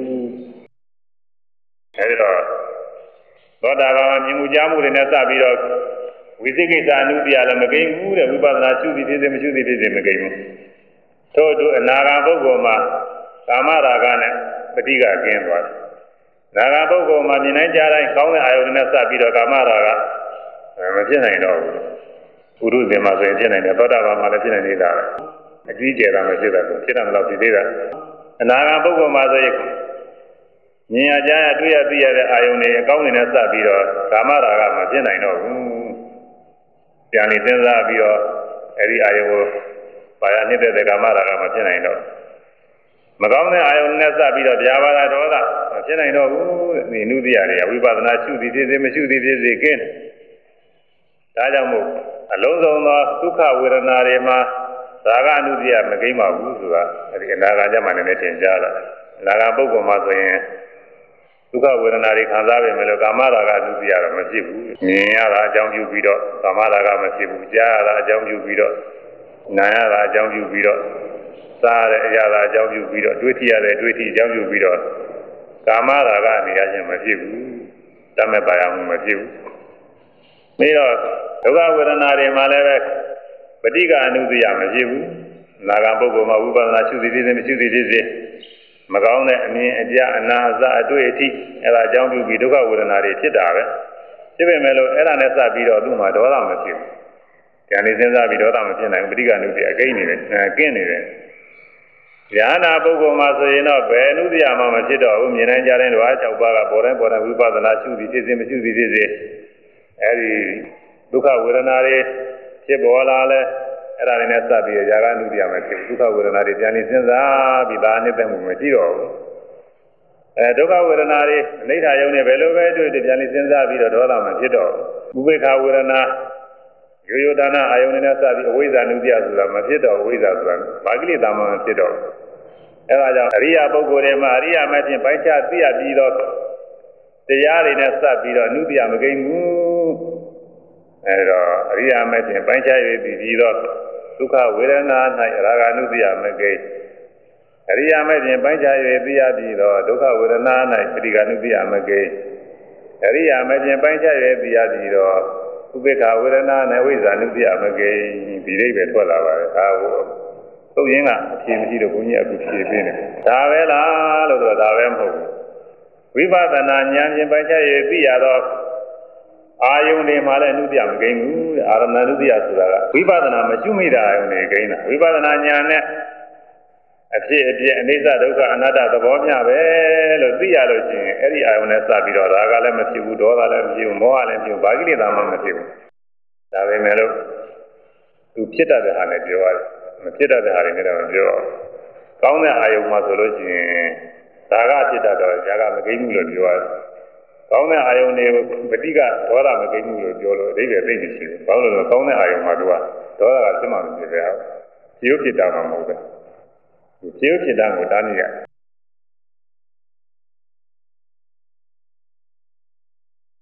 အဲဒီတော့သောတာပန်မြင်မှုကြားမှုတွေနဲ့စပြီးတော့ဝိသိကိစ္စအနုတ္တိယလည်းမကိန်းဘူးတဲ့ဝိပဿနာရှုသည်ဖြစ်စေမရှုသည်ဖြစ်စေမကိန်းဘူးထို့အတူအနာဂါပုဂ္ဂိုလ်မှာကာမရာဂနဲ့ပဋိကကင်းသွားတယ်နာဂါပုဂ္ဂိုလ်မှာမြင်နိုင်ကြတိုင်းကောင်းတဲ့အာယုန်နဲ့စပြီးတော့ကာမရာဂမဖြစ်နိုင်တော့ဘူးပုရုဇဉ်မှာဆိုရင်ဖြစ်နိုင်တယ်သောတာပန်မှာလည်းဖြစ်နိုင်နေတာအကြီးကျယ်တာမဖြစ်တာဆိုဖြစ်တယ်မလို့ဒီသေးတာအနာဂါပုဂ္ဂိုလ်မှာဆိုရင်မြင်ရကြရတွေ့ရသိရတဲ့အာယုန်တွေအကောင်းတွေနဲ့စပြီးတော့ကာမရာဂမဖြစ်နိုင်တော့ဘူးပြန်နေစဉ်းစားပြီးတော့အဲဒီအာယုန်ကိုပါရနေတဲ့ကာမရာဂမဖြစ်နိုင်တော့မကောင်းတဲ့အာယုန်နဲ့စပြီးတော့ဗျာပါဒဒေါသမဖြစ်နိုင်တော့ဘူးဒီနုတ္တိယတွေကဝိပဿနာရှုသည်ဖြစ်စေမရှုသည်ဖြစ်စေကင်းဒါကြောင့်မို့အလုံးစုံသောဒုက္ခဝေဒနာတွေမှာရာဂအနုတ္တိယမကိမ့်ပါဘူးဆိုတာအဲဒီအနာဂါကြမှာလည်းသင်ကြားလာအနာဂါပုဂ္ဂိုလ်မှာဆိုရင်ဒုက္ခဝေဒနာတွေခံစားပေမဲ့လို့ကာမရာဂအနုတ္တိယတော့မဖြစ်ဘူးမြင်ရတာအကြောင်းပြုပြီးတော့ကာမရာဂမဖြစ်ဘူးကြားရတာအကြောင်းပြုပြီးတော့နားရတာအကြောင်းပြုပြီးတော့စားရတဲ့အရာသာအကြောင်းပြုပြီးတော့တွေးထရတဲ့တွေးထအကြောင်းပြုပြီးတော့ကာမရာဂအနေအချင်းမဖြစ်ဘူးတတ်မဲ့ပါရမှုမဖြစ်ဘူးပြီးတော့ဒုက္ခဝေဒနာတွေမှာလည်းပဲပဋိက္ခအနုတ္တိယမဖြစ်ဘူးနာဂံပုဂ္ဂိုလ်မှာဝိပဿနာရှုသည်ဖြစ်စေမရှုသည်ဖြစ်စေမကောင်းတဲ့အမြင်အကြအနာအစအတွေ့အထိအဲဒါအကြောင်းပြုပြီးဒုက္ခဝေဒနာတွေဖြစ်တာပဲဖြစ်ပေမဲ့လို့အဲ့ဒါနဲ့စပြီးတော့သူ့မှာဒေါသမဖြစ်ဘူးဉာဏ်နဲ့စဉ်းစားပြီးဒေါသမဖြစ်နိုင်ဘူးပဋိက္ခအနုတ္တိယအကိန်းနေတယ်ကင်းနေတယ်ဉာဏ်နာပုဂ္ဂိုလ်မှာဆိုရင်တော့ဘယ်အနုတ္တိယမှမဖြစ်တော့ဘူးမြင်နိုင်ကြတဲ့ဓဝါ၆ပါးကပေါ်တိုင်းပေါ်တိုင်းဝိပဿနာရှုသည်ဖြစ်စေမရှုသည်ဖြစ်စေအဲဒီဒုက္ခဝေဒနာတွေဖြစ်ပေါ်လာလဲအဲ့ဒါတွေနဲ့စပြီးရာဂအနုတ္တိယမဖြစ်ဘူးဒုက္ခဝေဒနာတွေပြန်ပြီးစဉ်းစားပြီးဒါအနှစ်သက်မှုမရှိတော့ဘူးအဲဒုက္ခဝေဒနာတွေအနိဋ္ဌာယုံနဲ့ဘယ်လိုပဲတွေ့တွေ့ပြန်ပြီးစဉ်းစားပြီးတော့ဒေါသမဖြစ်တော့ဘူးဥပေက္ခဝေဒနာရိုးရိုးဒါနအာယုန်နဲ့စပြီးအဝိဇ္ဇာနုတ္တိယဆိုတာမဖြစ်တော့ဝိဇ္ဇာဆိုတာဘာကိလေသာမှမဖြစ်တော့အဲဒါကြောင့်အရိယာပုဂ္ဂိုလ်တွေမှာအရိယာမဲ့ဖြင့်ပိုင်းခြားသိရပြီးတော့တရားတွေနဲ့စပြီးတော့အနုတ္တိယမကိန်းဘူးအဲတော့အရိယာမဲ့ဖြင့်ပိုင်းခြားရည်ပြီးတော့ဒုက္ခဝေဒနာ၌ရာဂအနုတ္တိယမကိန်းအရိယာမဲ့ဖြင့်ပိုင်းခြားရည်သိရပြီးတော့ဒုက္ခဝေဒနာ၌ပဋိက္ခအနုတ္တိယမကိန်းအရိယာမဲ့ဖြင့်ပိုင်းခြားရည်သိရပြီးတော့ဥပေက္ခဝေဒနာနဲ့ဝိဇ္ဇာနုတ္တိယမကိန်းဒီလေးပဲထွက်လာပါတယ်ဒါကိုသုတ်ရင်းကအဖြေမရှိတော့ဘုန်းကြီးအခုဖြေပေးနေဒါပဲလားလို့ဆိုတော့ဒါပဲမဟုတ်ဘူးဝိပဿနာဉာဏ်ဖြင့်ပိုင်းခြားရည်သိရတော့အာယုန်တွေမှာလည်းအနုတ္တိယမကိန်းဘူးအာရမဏအနုတ္တိယဆိုတာကဝိပဿနာမရှုမိတာအာယုန်တွေကိန်းတာဝိပဿနာဉာဏ်နဲ့အဖြစ်အပျက်အနိစ္စဒုက္ခအနတ္တသဘောမျှပဲလို့သိရလို့ရှိရင်အဲ့ဒီအာယုန်နဲ့စပြီးတော့ရာဂလည်းမဖြစ်ဘူးဒေါသလည်းမဖြစ်ဘူးမောဟလည်းမဖြစ်ဘူးဘာကိလေသာမှမဖြစ်ဘူးဒါပဲမဲ့လို့သူဖြစ်တတ်တဲ့ဟာနဲ့ပြောရတယ်မဖြစ်တတ်တဲ့ဟာတွေနဲ့တော့မပြောကောင်းတဲ့အာယုန်မှာဆိုလို့ရှိရင်ရာဂဖြစ်တတ်တော့ရာဂမကိန်းဘူးလို့ပြောရတယ်ကောင်းတဲ့အာယုန်တွေကိုပဋိက္ခဒေါသမကိန်းဘူးလို့ပြောလို့အဓိပ္ပာယ်သိနေရှိတယ်ဘာလို့လဲဆိုတော့ကောင်းတဲ့အာယုန်မှာသူကဒေါသကဖြစ်မှမဖြစ်ပဲဖြိုးဖြစ်တာမှမဟုတ်ဘူးဖြိုးဖြစ်တာကိုတားနေရ